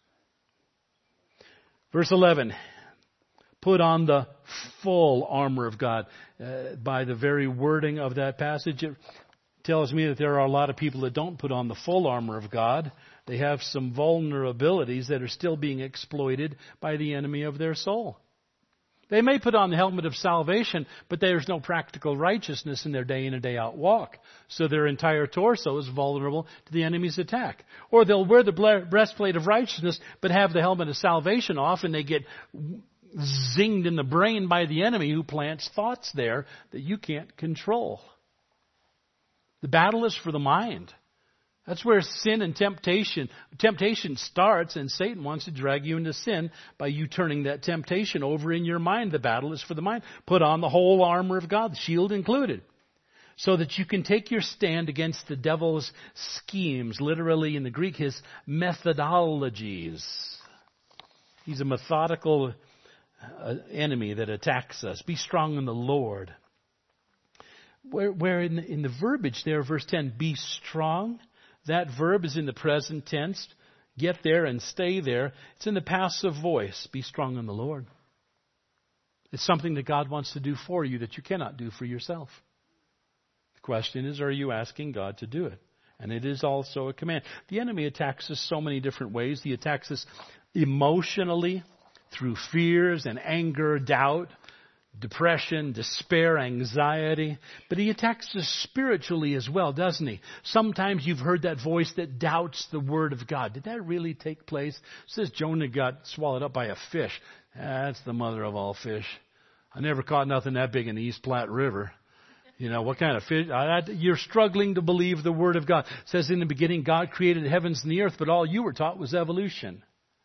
Verse eleven. Put on the full armor of God. Uh, by the very wording of that passage, it tells me that there are a lot of people that don't put on the full armor of God. They have some vulnerabilities that are still being exploited by the enemy of their soul. They may put on the helmet of salvation, but there's no practical righteousness in their day in and day out walk. So their entire torso is vulnerable to the enemy's attack. Or they'll wear the breastplate of righteousness, but have the helmet of salvation off, and they get zinged in the brain by the enemy who plants thoughts there that you can't control. The battle is for the mind. That's where sin and temptation, temptation starts, and Satan wants to drag you into sin by you turning that temptation over in your mind. The battle is for the mind. Put on the whole armor of God, the shield included, so that you can take your stand against the devil's schemes, literally in the Greek, his methodologies. He's a methodical uh, enemy that attacks us. Be strong in the Lord. Where, where in, the, in the verbiage there, verse ten, be strong. That verb is in the present tense. Get there and stay there. It's in the passive voice. Be strong in the Lord. It's something that God wants to do for you that you cannot do for yourself. The question is, are you asking God to do it? And it is also a command. The enemy attacks us so many different ways. He attacks us emotionally through fears and anger, doubt, depression, despair, anxiety. But he attacks us spiritually as well, doesn't he? Sometimes you've heard that voice that doubts the word of God. Did that really take place? It says Jonah got swallowed up by a fish. That's the mother of all fish. I never caught nothing that big in the East Platte River. You know, what kind of fish? You're struggling to believe the word of God. It says in the beginning, God created the heavens and the earth, but all you were taught was evolution.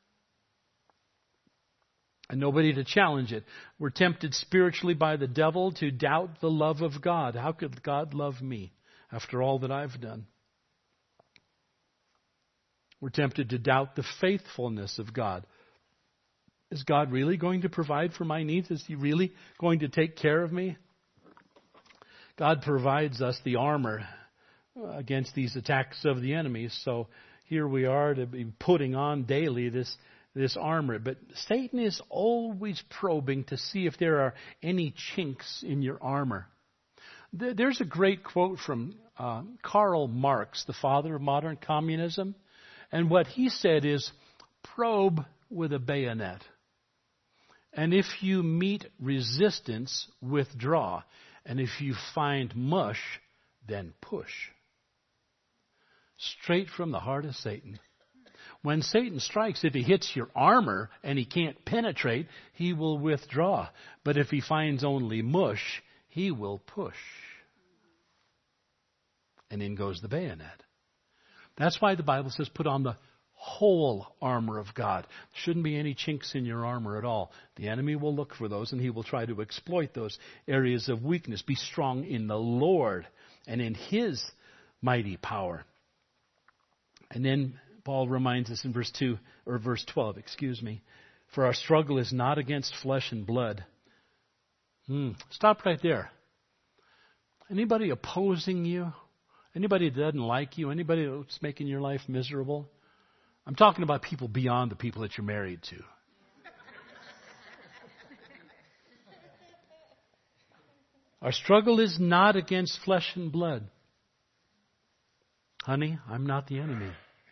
And nobody to challenge it. We're tempted spiritually by the devil to doubt the love of God. How could God love me after all that I've done? We're tempted to doubt the faithfulness of God. Is God really going to provide for my needs? Is He really going to take care of me? God provides us the armor against these attacks of the enemy. So here we are to be putting on daily this this armor. But Satan is always probing to see if there are any chinks in your armor. There's a great quote from uh, Karl Marx, the father of modern communism. And what he said is, probe with a bayonet. And if you meet resistance, withdraw. And if you find mush, then push. Straight from the heart of Satan. When Satan strikes, if he hits your armor and he can't penetrate, he will withdraw. But if he finds only mush, he will push. And in goes the bayonet. That's why the Bible says put on the whole armor of God. There shouldn't be any chinks in your armor at all. The enemy will look for those, and he will try to exploit those areas of weakness. Be strong in the Lord and in His mighty power. And then Paul reminds us in verse two, or verse twelve, excuse me, for our struggle is not against flesh and blood. Hmm. Stop right there. Anybody opposing you? Anybody that doesn't like you? Anybody that's making your life miserable? I'm talking about people beyond the people that you're married to. Our struggle is not against flesh and blood. Honey, I'm not the enemy.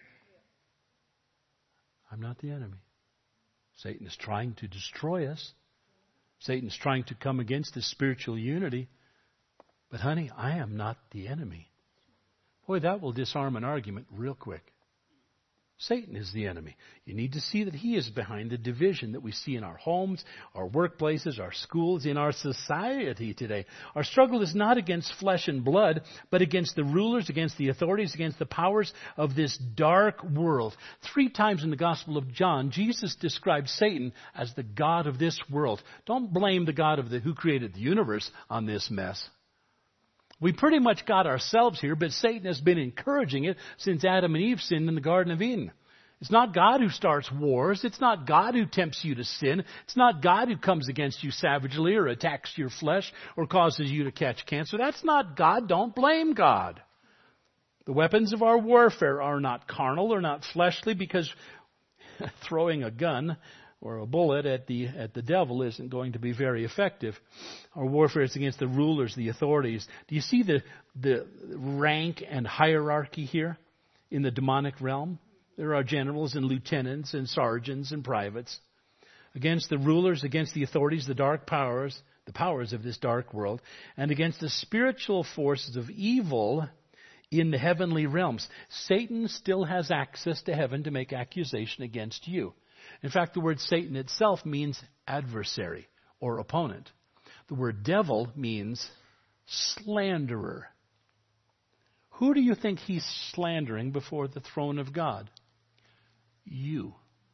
I'm not the enemy. Satan is trying to destroy us. Satan's trying to come against this spiritual unity. But honey, I am not the enemy. Boy, that will disarm an argument real quick. Satan is the enemy. You need to see that he is behind the division that we see in our homes, our workplaces, our schools, in our society today. Our struggle is not against flesh and blood, but against the rulers, against the authorities, against the powers of this dark world. Three times in the Gospel of John, Jesus described Satan as the god of this world. Don't blame the God of the who created the universe on this mess. We pretty much got ourselves here, but Satan has been encouraging it since Adam and Eve sinned in the Garden of Eden. It's not God who starts wars. It's not God who tempts you to sin. It's not God who comes against you savagely or attacks your flesh or causes you to catch cancer. That's not God. Don't blame God. The weapons of our warfare are not carnal or not fleshly, because throwing a gun or a bullet at the at the devil isn't going to be very effective. Our warfare is against the rulers, the authorities. Do you see the the rank and hierarchy here in the demonic realm? There are generals and lieutenants and sergeants and privates. against the rulers, against the authorities, the dark powers, the powers of this dark world, and against the spiritual forces of evil in the heavenly realms. Satan still has access to heaven to make accusation against you. In fact, the word Satan itself means adversary or opponent. The word devil means slanderer. Who do you think he's slandering before the throne of God? You.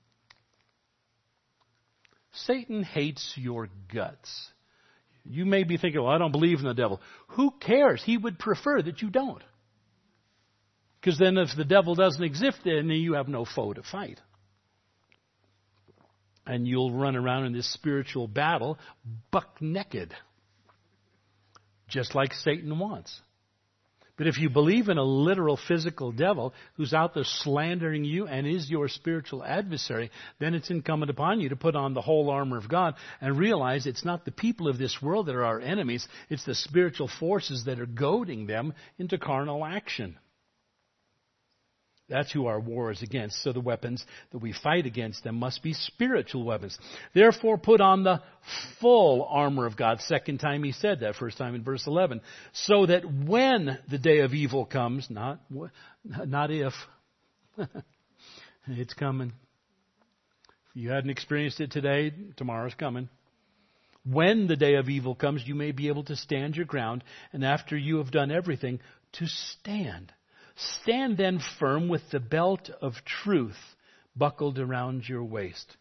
Satan hates your guts. You may be thinking, well, I don't believe in the devil. Who cares? He would prefer that you don't. Because then if the devil doesn't exist, then you have no foe to fight. And you'll run around in this spiritual battle buck naked. Just like Satan wants. But if you believe in a literal physical devil who's out there slandering you and is your spiritual adversary, then it's incumbent upon you to put on the whole armor of God and realize it's not the people of this world that are our enemies. It's the spiritual forces that are goading them into carnal action. That's who our war is against. So the weapons that we fight against them must be spiritual weapons. Therefore, put on the full armor of God. Second time he said that, first time in verse eleven. So that when the day of evil comes, not, not if, it's coming. If you hadn't experienced it today, tomorrow's coming. When the day of evil comes, you may be able to stand your ground. And after you have done everything, to stand. Stand then firm with the belt of truth buckled around your waist.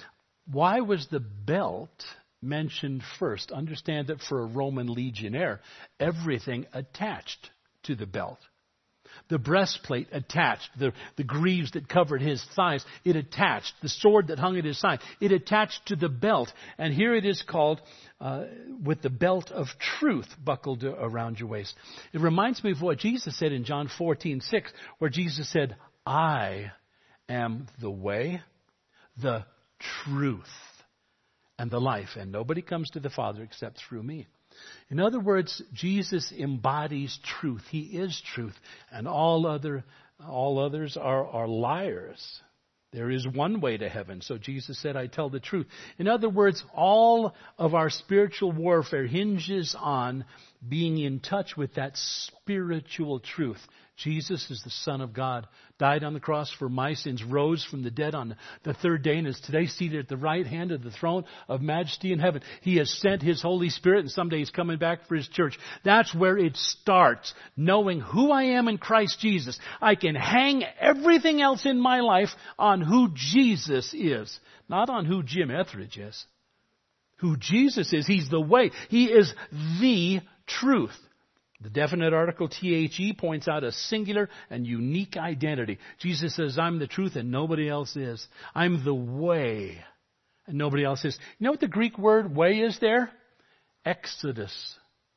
Why was the belt mentioned first? Understand that for a Roman legionnaire, everything attached to the belt. The breastplate attached, the, the greaves that covered his thighs, it attached. The sword that hung at his side, it attached to the belt. And here it is called uh, with the belt of truth buckled around your waist. It reminds me of what Jesus said in John fourteen six, where Jesus said, I am the way, the truth, and the life. And nobody comes to the Father except through me. In other words, Jesus embodies truth. He is truth. And all other, all others are, are liars. There is one way to heaven. So Jesus said, I tell the truth. In other words, all of our spiritual warfare hinges on being in touch with that spiritual truth. Jesus is the Son of God, died on the cross for my sins, rose from the dead on the third day, and is today seated at the right hand of the throne of majesty in heaven. He has sent His Holy Spirit, and someday He's coming back for His church. That's where it starts, knowing who I am in Christ Jesus. I can hang everything else in my life on who Jesus is, not on who Jim Etheridge is. Who Jesus is. He's the way. He is the truth. The definite article T H E points out a singular and unique identity. Jesus says, I'm the truth and nobody else is. I'm the way and nobody else is. You know what the Greek word way is there? Exodus.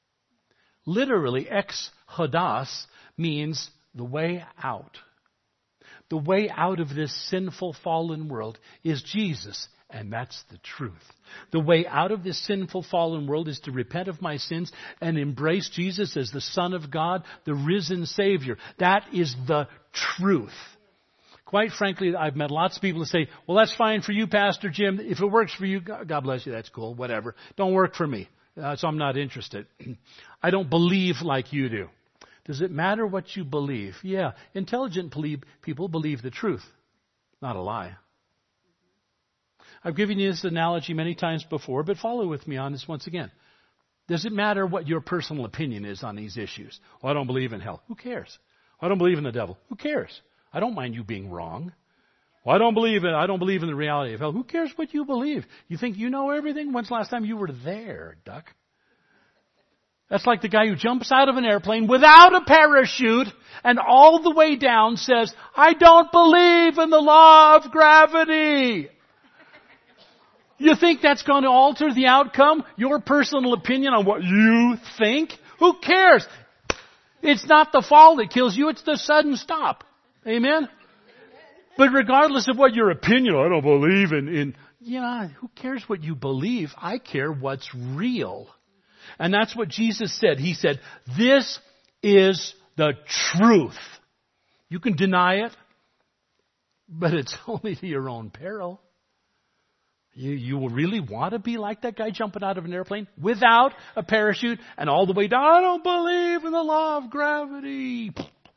Literally, exodos means the way out. The way out of this sinful, fallen world is Jesus. And that's the truth. The way out of this sinful, fallen world is to repent of my sins and embrace Jesus as the Son of God, the risen Savior. That is the truth. Quite frankly, I've met lots of people who say, well, that's fine for you, Pastor Jim. If it works for you, God bless you, that's cool, whatever. Don't work for me, uh, so I'm not interested. I don't believe like you do. Does it matter what you believe? Yeah, intelligent people believe the truth, not a lie. I've given you this analogy many times before, but follow with me on this once again. Does it matter what your personal opinion is on these issues? Well, I don't believe in hell. Who cares? I don't believe in the devil. Who cares? I don't mind you being wrong. Well, I don't believe in, I don't believe in the reality of hell. Who cares what you believe? You think you know everything? When's the last time you were there, duck? That's like the guy who jumps out of an airplane without a parachute and all the way down says, I don't believe in the law of gravity. You think that's going to alter the outcome? Your personal opinion on what you think? Who cares? It's not the fall that kills you, it's the sudden stop. Amen? But regardless of what your opinion, I don't believe in, in, yeah, who cares what you believe? I care what's real. And that's what Jesus said. He said, this is the truth. You can deny it, but it's only to your own peril. You, you will really want to be like that guy jumping out of an airplane without a parachute and all the way down. I don't believe in the law of gravity.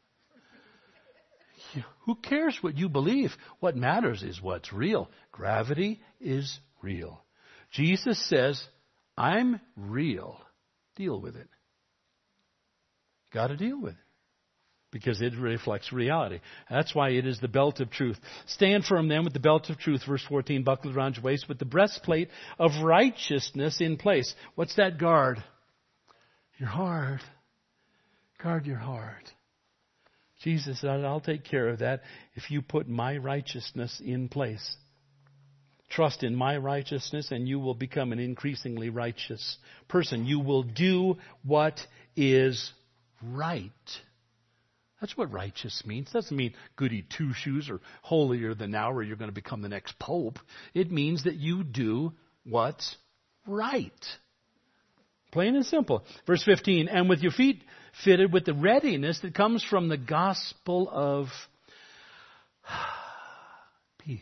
Who cares what you believe? What matters is what's real. Gravity is real. Jesus says, I'm real. Deal with it. Got to deal with it. Because it reflects reality. That's why it is the belt of truth. Stand firm then with the belt of truth, verse fourteen, buckled around your waist, with the breastplate of righteousness in place. What's that guard? Your heart. Guard your heart. Jesus said, I'll take care of that if you put my righteousness in place. Trust in my righteousness and you will become an increasingly righteous person. You will do what is right. That's what righteous means. It doesn't mean goody two-shoes or holier than thou or you're going to become the next pope. It means that you do what's right. Plain and simple. Verse fifteen, and with your feet fitted with the readiness that comes from the gospel of peace.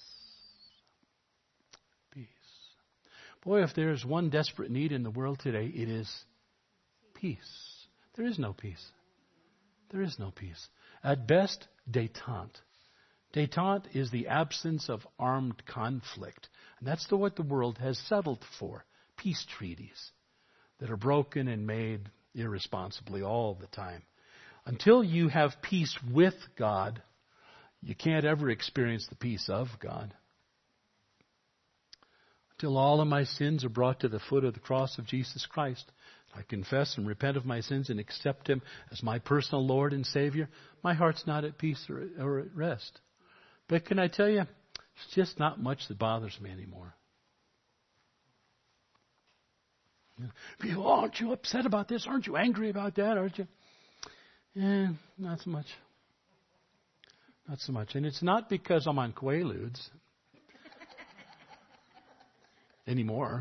Peace. Boy, if there is one desperate need in the world today, it is peace. There is no peace. There is no peace. At best, détente. Détente is the absence of armed conflict. And that's the, what the world has settled for. Peace treaties that are broken and made irresponsibly all the time. Until you have peace with God, you can't ever experience the peace of God. Until all of my sins are brought to the foot of the cross of Jesus Christ, I confess and repent of my sins and accept Him as my personal Lord and Savior, my heart's not at peace or, or at rest. But can I tell you, it's just not much that bothers me anymore. People, oh, aren't you upset about this? Aren't you angry about that? Aren't you? Eh, not so much. Not so much. And it's not because I'm on Quaaludes anymore.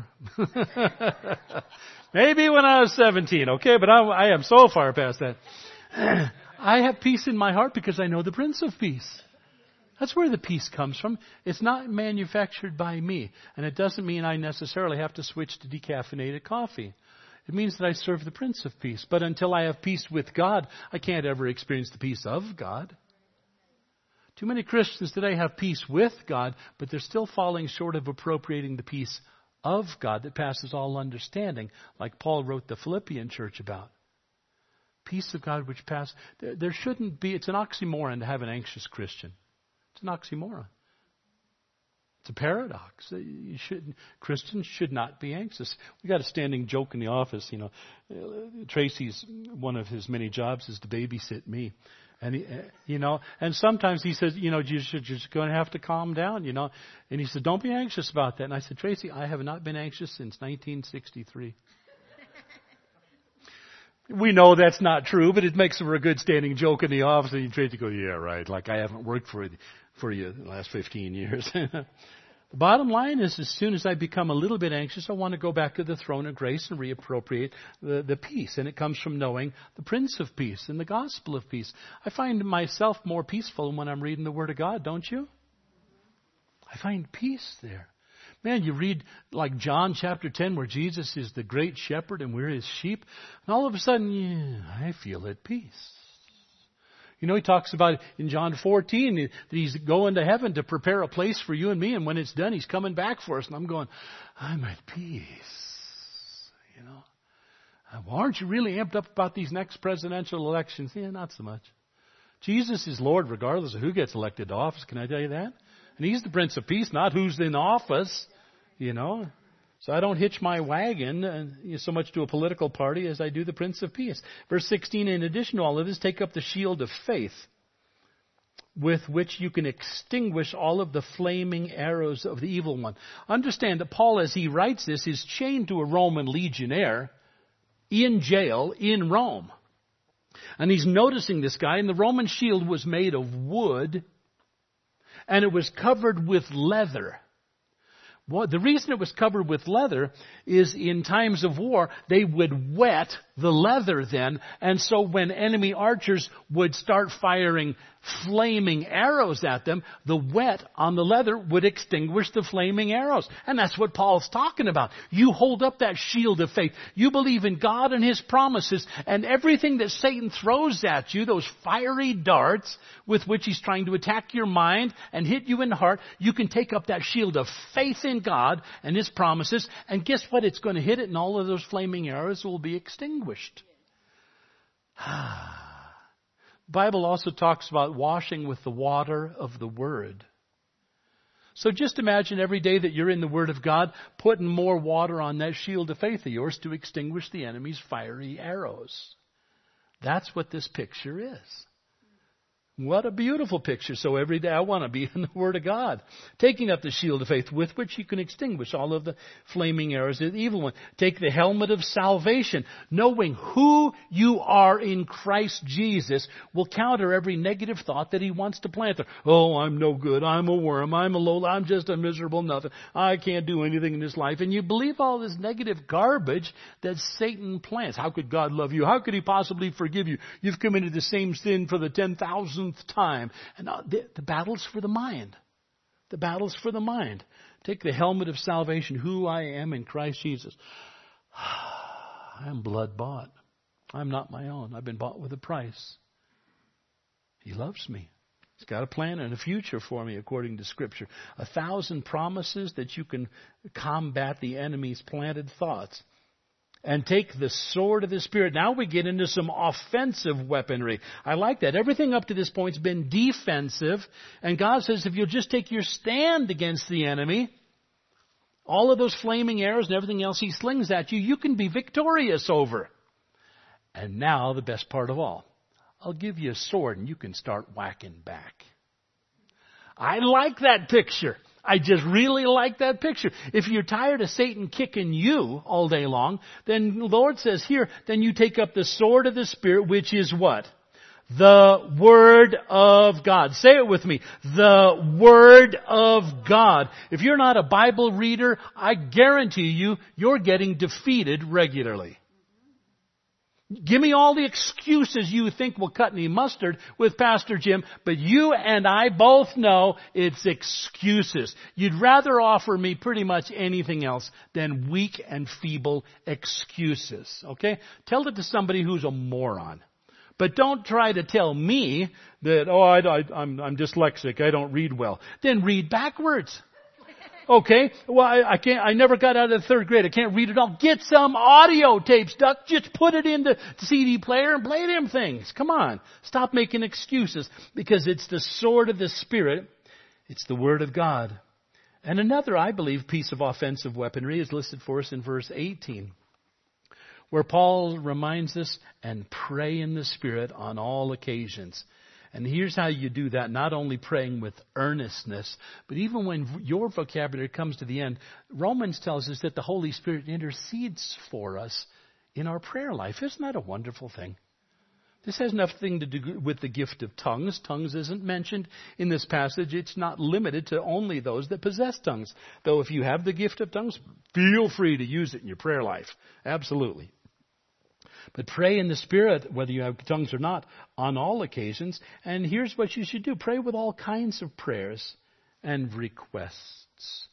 Maybe when I was seventeen, okay? But I, I am so far past that. I have peace in my heart because I know the Prince of Peace. That's where the peace comes from. It's not manufactured by me. And it doesn't mean I necessarily have to switch to decaffeinated coffee. It means that I serve the Prince of Peace. But until I have peace with God, I can't ever experience the peace of God. Too many Christians today have peace with God, but they're still falling short of appropriating the peace of God that passes all understanding, like Paul wrote the Philippian church about. Peace of God which passes. There, there shouldn't be, it's an oxymoron to have an anxious Christian. It's an oxymoron. It's a paradox. You should, Christians should not be anxious. We got a standing joke in the office. You know, Tracy's one of his many jobs is to babysit me, and he, you know, and sometimes he says, you know, you should, you're just going to have to calm down, you know. And he said, don't be anxious about that. And I said, Tracy, I have not been anxious since nineteen sixty-three. We know that's not true, but it makes for a good standing joke in the office. And Tracy goes, yeah, right. Like I haven't worked for for you the last fifteen years. The bottom line is, as soon as I become a little bit anxious, I want to go back to the throne of grace and reappropriate the, the peace. And it comes from knowing the Prince of Peace and the gospel of peace. I find myself more peaceful when I'm reading the Word of God, don't you? I find peace there. Man, you read like John chapter ten where Jesus is the great shepherd and we're His sheep. And all of a sudden, yeah, I feel at peace. You know, He talks about in John fourteen that He's going to heaven to prepare a place for you and me. And when it's done, He's coming back for us. And I'm going, I'm at peace. You know, well, aren't you really amped up about these next presidential elections? Yeah, not so much. Jesus is Lord regardless of who gets elected to office. Can I tell you that? And He's the Prince of Peace, not who's in office, you know. So I don't hitch my wagon uh, so much to a political party as I do the Prince of Peace. Verse sixteen, in addition to all of this, take up the shield of faith with which you can extinguish all of the flaming arrows of the evil one. Understand that Paul, as he writes this, is chained to a Roman legionnaire in jail in Rome. And he's noticing this guy, and the Roman shield was made of wood, and it was covered with leather. Well, the reason it was covered with leather is in times of war, they would wet the leather then. And so when enemy archers would start firing flaming arrows at them, the wet on the leather would extinguish the flaming arrows. And that's what Paul's talking about. You hold up that shield of faith. You believe in God and His promises, and everything that Satan throws at you, those fiery darts with which he's trying to attack your mind and hit you in the heart, you can take up that shield of faith in God and His promises, and guess what? It's going to hit it, and all of those flaming arrows will be extinguished. The Bible also talks about washing with the water of the Word. So just imagine every day that you're in the Word of God, putting more water on that shield of faith of yours to extinguish the enemy's fiery arrows. That's what this picture is. What a beautiful picture. So every day I want to be in the Word of God. Taking up the shield of faith with which you can extinguish all of the flaming arrows of the evil one. Take the helmet of salvation. Knowing who you are in Christ Jesus will counter every negative thought that he wants to plant there. Oh, I'm no good. I'm a worm. I'm a low. I'm just a miserable nothing. I can't do anything in this life. And you believe all this negative garbage that Satan plants. How could God love you? How could He possibly forgive you? You've committed the same sin for the ten thousandth time. And the, the battle's for the mind. The battle's for the mind. Take the helmet of salvation, who I am in Christ Jesus. I am blood bought. I'm not my own. I've been bought with a price. He loves me. He's got a plan and a future for me according to Scripture. A thousand promises that you can combat the enemy's planted thoughts. And take the sword of the Spirit. Now we get into some offensive weaponry. I like that. Everything up to this point has been defensive. And God says if you'll just take your stand against the enemy, all of those flaming arrows and everything else he slings at you, you can be victorious over. And now the best part of all. I'll give you a sword and you can start whacking back. I like that picture. I just really like that picture. If you're tired of Satan kicking you all day long, then the Lord says here, then you take up the sword of the Spirit, which is what? The Word of God. Say it with me. The Word of God. If you're not a Bible reader, I guarantee you, you're getting defeated regularly. Give me all the excuses you think will cut any mustard with Pastor Jim, but you and I both know it's excuses. You'd rather offer me pretty much anything else than weak and feeble excuses. Okay? Tell it to somebody who's a moron. But don't try to tell me that, oh, I, I, I'm, I'm dyslexic, I don't read well. Then read backwards. Okay, well, I, I can't, I never got out of the third grade. I can't read it all. Get some audio tapes, Duck. Just put it in the C D player and play them things. Come on. Stop making excuses, because it's the sword of the Spirit. It's the Word of God. And another, I believe, piece of offensive weaponry is listed for us in verse eighteen, where Paul reminds us, and pray in the Spirit on all occasions. And here's how you do that. Not only praying with earnestness, but even when your vocabulary comes to the end, Romans tells us that the Holy Spirit intercedes for us in our prayer life. Isn't that a wonderful thing? This has nothing to do with the gift of tongues. Tongues isn't mentioned in this passage. It's not limited to only those that possess tongues. Though if you have the gift of tongues, feel free to use it in your prayer life. Absolutely. But pray in the Spirit, whether you have tongues or not, on all occasions. And here's what you should do. Pray with all kinds of prayers and requests.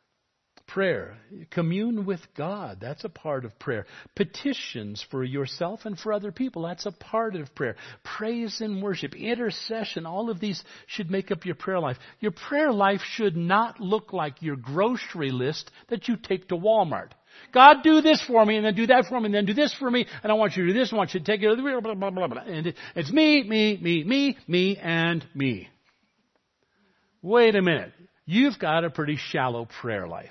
Prayer. Commune with God. That's a part of prayer. Petitions for yourself and for other people. That's a part of prayer. Praise and worship. Intercession. All of these should make up your prayer life. Your prayer life should not look like your grocery list that you take to Walmart. God, do this for me, and then do that for me, and then do this for me, and I want you to do this, I want you to take it, blah, blah, blah, blah, blah. And it's me, me, me, me, me, and me. Wait a minute. You've got a pretty shallow prayer life.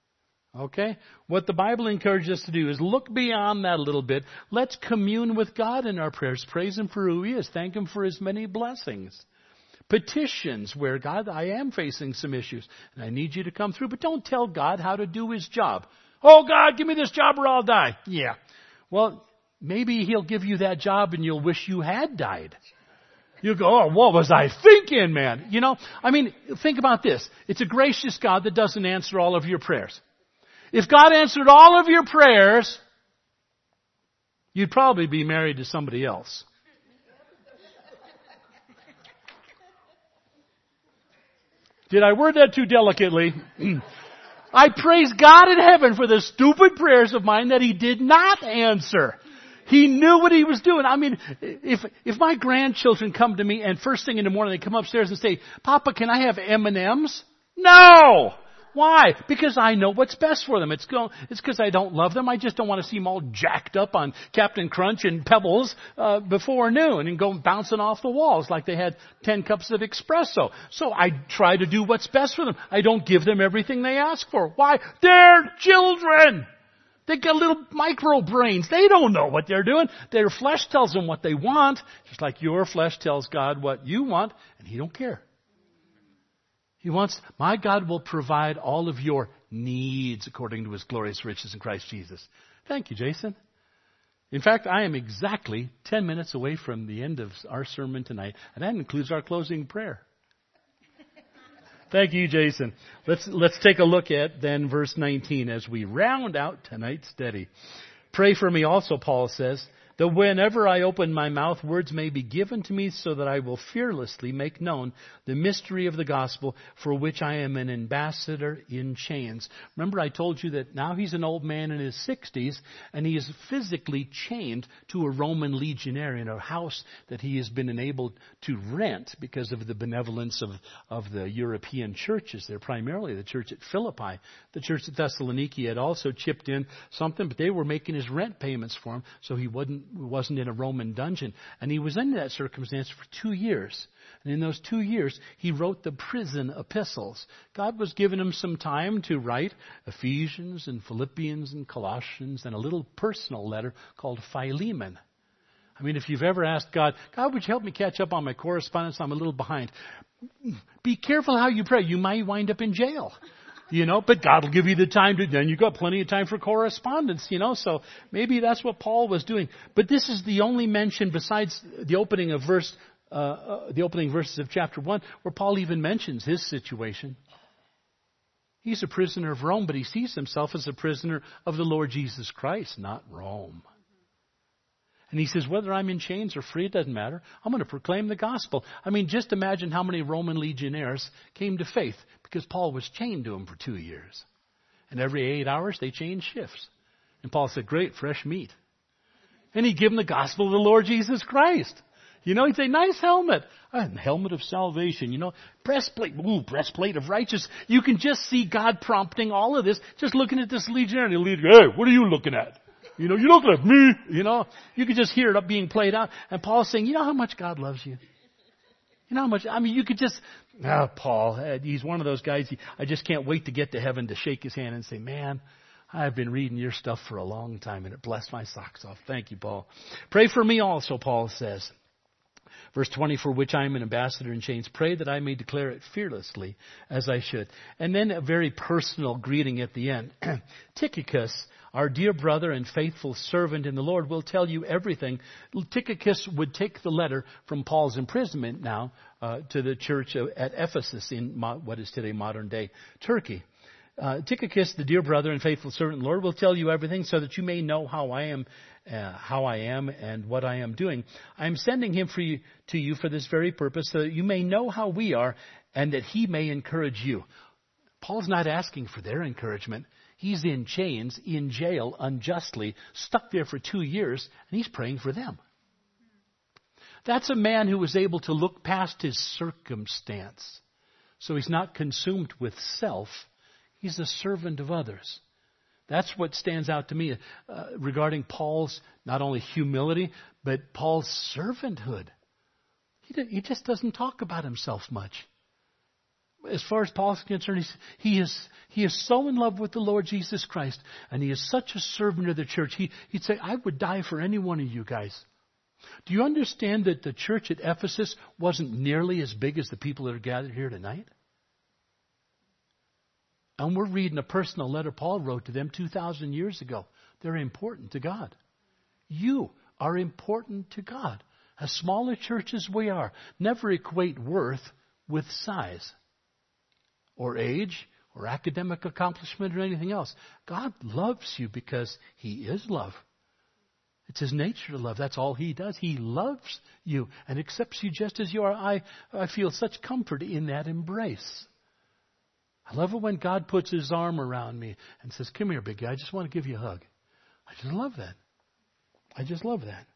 Okay? What the Bible encourages us to do is look beyond that a little bit. Let's commune with God in our prayers. Praise Him for who He is. Thank Him for His many blessings. Petitions where, God, I am facing some issues, and I need you to come through. But don't tell God how to do His job. Oh, God, give me this job or I'll die. Yeah. Well, maybe He'll give you that job and you'll wish you had died. You'll go, oh, what was I thinking, man? You know, I mean, think about this. It's a gracious God that doesn't answer all of your prayers. If God answered all of your prayers, you'd probably be married to somebody else. Did I word that too delicately? I praise God in heaven for the stupid prayers of mine that He did not answer. He knew what He was doing. I mean, if if my grandchildren come to me and first thing in the morning they come upstairs and say, Papa, can I have M and M's? No! Why? Because I know what's best for them. It's go, it's because I don't love them. I just don't want to see them all jacked up on Captain Crunch and Pebbles uh, before noon and go bouncing off the walls like they had ten cups of espresso. So I try to do what's best for them. I don't give them everything they ask for. Why? They're children. They got little micro brains. They don't know what they're doing. Their flesh tells them what they want, just like your flesh tells God what you want, and He don't care. He wants, my God will provide all of your needs according to His glorious riches in Christ Jesus. Thank you, Jason. In fact, I am exactly ten minutes away from the end of our sermon tonight, and that includes our closing prayer. Thank you, Jason. Let's let's take a look at then verse nineteen as we round out tonight's study. Pray for me also, Paul says, that whenever I open my mouth, words may be given to me so that I will fearlessly make known the mystery of the gospel for which I am an ambassador in chains. Remember, I told you that now he's an old man in his sixties, and he is physically chained to a Roman legionary in a house that he has been enabled to rent because of the benevolence of, of the European churches. They're primarily the church at Philippi. The church at Thessaloniki had also chipped in something, but they were making his rent payments for him, so he wouldn't wasn't in a Roman dungeon. And he was in that circumstance for two years. And in those two years, he wrote the prison epistles. God was giving him some time to write Ephesians and Philippians and Colossians and a little personal letter called Philemon. I mean, if you've ever asked God, God, would you help me catch up on my correspondence? I'm a little behind. Be careful how you pray. You might wind up in jail. You know, but God will give you the time to, then you've got plenty of time for correspondence, you know, so maybe that's what Paul was doing. But this is the only mention besides the opening of verse, uh, uh, the opening verses of chapter one, where Paul even mentions his situation. He's a prisoner of Rome, but he sees himself as a prisoner of the Lord Jesus Christ, not Rome. And he says, whether I'm in chains or free, it doesn't matter. I'm going to proclaim the gospel. I mean, just imagine how many Roman legionnaires came to faith because Paul was chained to them for two years. And every eight hours, they changed shifts. And Paul said, great, fresh meat. And he'd give them the gospel of the Lord Jesus Christ. You know, he'd say, nice helmet. A helmet of salvation, you know. Breastplate, ooh, breastplate of righteousness. You can just see God prompting all of this, just looking at this legionnaire. And the legionnaire, hey, what are you looking at? You know, you're looking at me, you know. You could just hear it up being played out. And Paul's saying, you know how much God loves you? You know how much, I mean, you could just, ah, Paul, he's one of those guys, he, I just can't wait to get to heaven to shake his hand and say, man, I've been reading your stuff for a long time and it blessed my socks off. Thank you, Paul. Pray for me also, Paul says. Verse twenty, for which I am an ambassador in chains. Pray that I may declare it fearlessly as I should. And then a very personal greeting at the end. Tychicus, our dear brother and faithful servant in the Lord, will tell you everything. Tychicus would take the letter from Paul's imprisonment now uh, to the church at Ephesus in mo- what is today modern day Turkey. Uh, Tychicus, the dear brother and faithful servant in the Lord, will tell you everything so that you may know how I am, uh, how I am and what I am doing. I am sending him for you, to you for this very purpose, so that you may know how we are and that he may encourage you. Paul's not asking for their encouragement. He's in chains, in jail, unjustly, stuck there for two years, and he's praying for them. That's a man who was able to look past his circumstance. So he's not consumed with self. He's a servant of others. That's what stands out to me uh, regarding Paul's not only humility, but Paul's servanthood. He, he just doesn't talk about himself much. As far as Paul's concerned, he's, he is he is so in love with the Lord Jesus Christ, and he is such a servant of the church. He, he'd say, I would die for any one of you guys. Do you understand that the church at Ephesus wasn't nearly as big as the people that are gathered here tonight? And we're reading a personal letter Paul wrote to them two thousand years ago. They're important to God. You are important to God. As small a church as we are, never equate worth with size or age or academic accomplishment or anything else. God loves you because He is love. It's His nature to love. That's all He does. He loves you and accepts you just as you are. I, I feel such comfort in that embrace. I love it when God puts His arm around me and says, come here, big guy. I just want to give you a hug. I just love that. I just love that.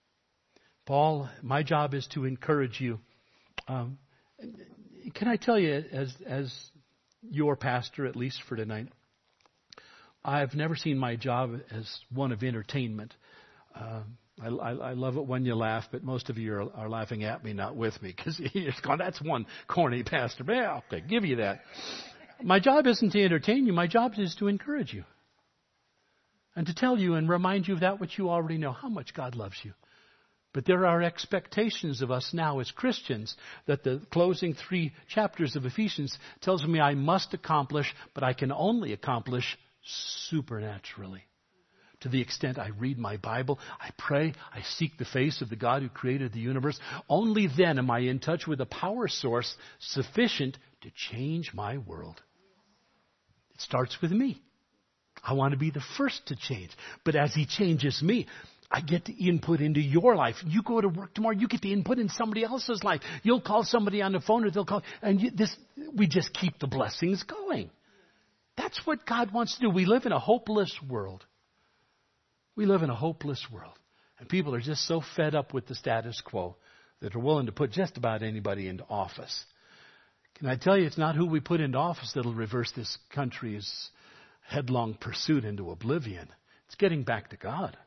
Paul, my job is to encourage you. Um, can I tell you, as as your pastor, at least for tonight, I've never seen my job as one of entertainment. Uh, I, I, I love it when you laugh, but most of you are, are laughing at me, not with me, because you're going, that's one corny pastor. Well, okay, give you that. My job isn't to entertain you. My job is to encourage you and to tell you and remind you of that which you already know, how much God loves you. But there are expectations of us now as Christians that the closing three chapters of Ephesians tells me I must accomplish, but I can only accomplish supernaturally. To the extent I read my Bible, I pray, I seek the face of the God who created the universe. Only then am I in touch with a power source sufficient to change my world. It starts with me. I want to be the first to change. But as He changes me, I get to input into your life. You go to work tomorrow, you get to input in somebody else's life. You'll call somebody on the phone or they'll call. And you, this, we just keep the blessings going. That's what God wants to do. We live in a hopeless world. We live in a hopeless world. And people are just so fed up with the status quo that they're willing to put just about anybody into office. Can I tell you, it's not who we put into office that'll reverse this country's headlong pursuit into oblivion. It's getting back to God.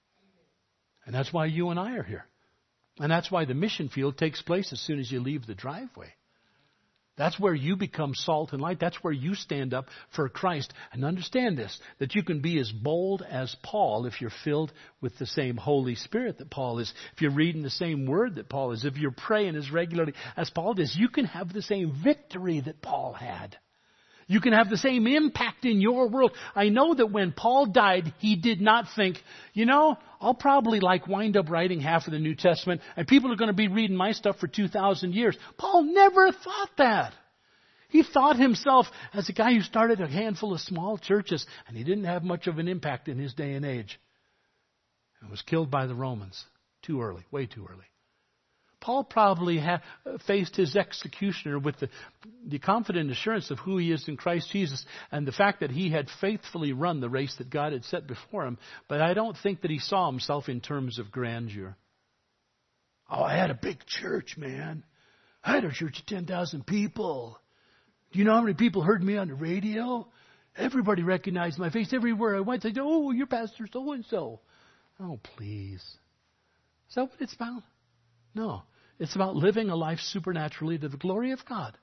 And that's why you and I are here. And that's why the mission field takes place as soon as you leave the driveway. That's where you become salt and light. That's where you stand up for Christ. And understand this, that you can be as bold as Paul if you're filled with the same Holy Spirit that Paul is. If you're reading the same word that Paul is. If you're praying as regularly as Paul does. You can have the same victory that Paul had. You can have the same impact in your world. I know that when Paul died, he did not think, you know, I'll probably like wind up writing half of the New Testament and people are going to be reading my stuff for two thousand years. Paul never thought that. He thought himself as a guy who started a handful of small churches and he didn't have much of an impact in his day and age. And was killed by the Romans too early, way too early. Paul probably ha- faced his executioner with the, the confident assurance of who he is in Christ Jesus and the fact that he had faithfully run the race that God had set before him. But I don't think that he saw himself in terms of grandeur. Oh, I had a big church, man. I had a church of ten thousand people. Do you know how many people heard me on the radio? Everybody recognized my face everywhere I went. They said, oh, you're Pastor so-and-so. Oh, please. Is that what it's about? No. It's about living a life supernaturally to the glory of God.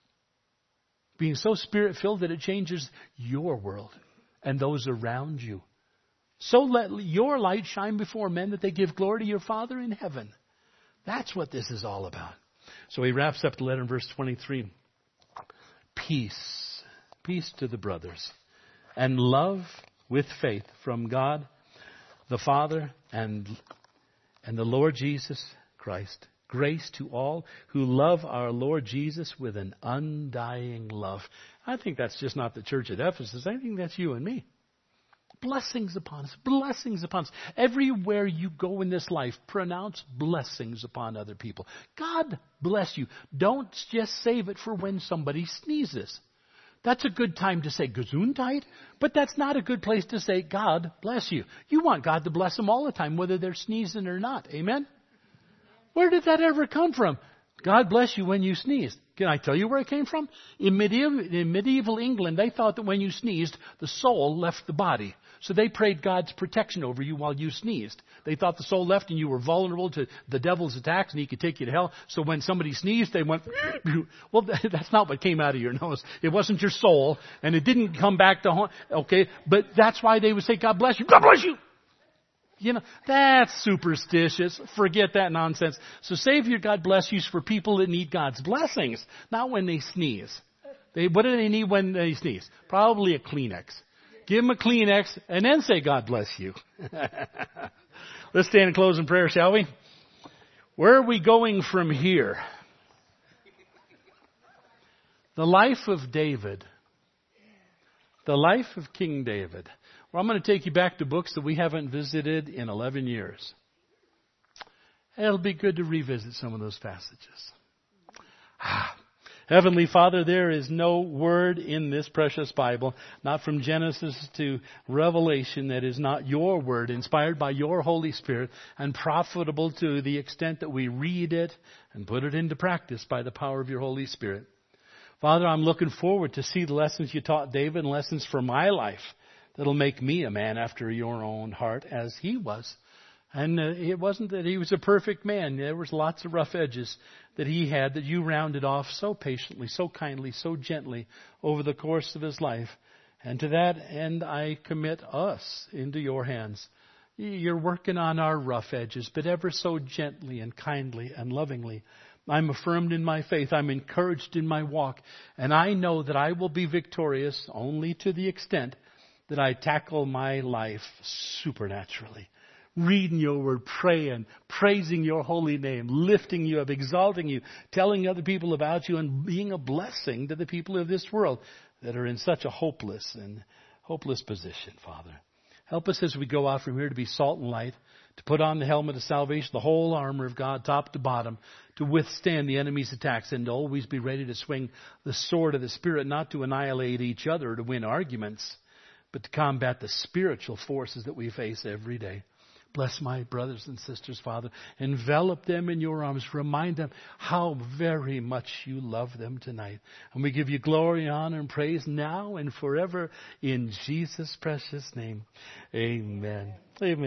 Being so Spirit-filled that it changes your world and those around you. So let your light shine before men that they give glory to your Father in heaven. That's what this is all about. So he wraps up the letter in verse twenty-three. Peace. Peace to the brothers. And love with faith from God, the Father, and, and the Lord Jesus Christ. Grace to all who love our Lord Jesus with an undying love. I think that's just not the church at Ephesus. I think that's you and me. Blessings upon us. Blessings upon us. Everywhere you go in this life, pronounce blessings upon other people. God bless you. Don't just save it for when somebody sneezes. That's a good time to say Gesundheit, but that's not a good place to say God bless you. You want God to bless them all the time, whether they're sneezing or not. Amen? Where did that ever come from? God bless you when you sneezed. Can I tell you where it came from? In medieval, in medieval England, they thought that when you sneezed, the soul left the body. So they prayed God's protection over you while you sneezed. They thought the soul left and you were vulnerable to the devil's attacks and he could take you to hell. So when somebody sneezed, they went, well, that's not what came out of your nose. It wasn't your soul and it didn't come back to haunt. Okay, but that's why they would say, God bless you. God bless you. You know, that's superstitious. Forget that nonsense. So save your God bless yous for people that need God's blessings, not when they sneeze. They, what do they need when they sneeze? Probably a Kleenex. Give them a Kleenex and then say God bless you. Let's stand and close in prayer, shall we? Where are we going from here? The life of David. The life of King David. Or I'm going to take you back to books that we haven't visited in eleven years. It'll be good to revisit some of those passages. Ah. Heavenly Father, there is no word in this precious Bible, not from Genesis to Revelation, that is not your word, inspired by your Holy Spirit, and profitable to the extent that we read it and put it into practice by the power of your Holy Spirit. Father, I'm looking forward to see the lessons you taught David and lessons for my life that'll make me a man after your own heart as he was. And uh, it wasn't that he was a perfect man. There was lots of rough edges that he had that you rounded off so patiently, so kindly, so gently over the course of his life. And to that end, I commit us into your hands. You're working on our rough edges, but ever so gently and kindly and lovingly. I'm affirmed in my faith. I'm encouraged in my walk. And I know that I will be victorious only to the extent that I tackle my life supernaturally. Reading your word, praying, praising your holy name, lifting you up, exalting you, telling other people about you, and being a blessing to the people of this world that are in such a hopeless and hopeless position, Father. Help us as we go out from here to be salt and light, to put on the helmet of salvation, the whole armor of God, top to bottom, to withstand the enemy's attacks, and to always be ready to swing the sword of the Spirit, not to annihilate each other or to win arguments, but to combat the spiritual forces that we face every day. Bless my brothers and sisters, Father. Envelop them in your arms. Remind them how very much you love them tonight. And we give you glory, honor, and praise now and forever in Jesus' precious name. Amen. Amen.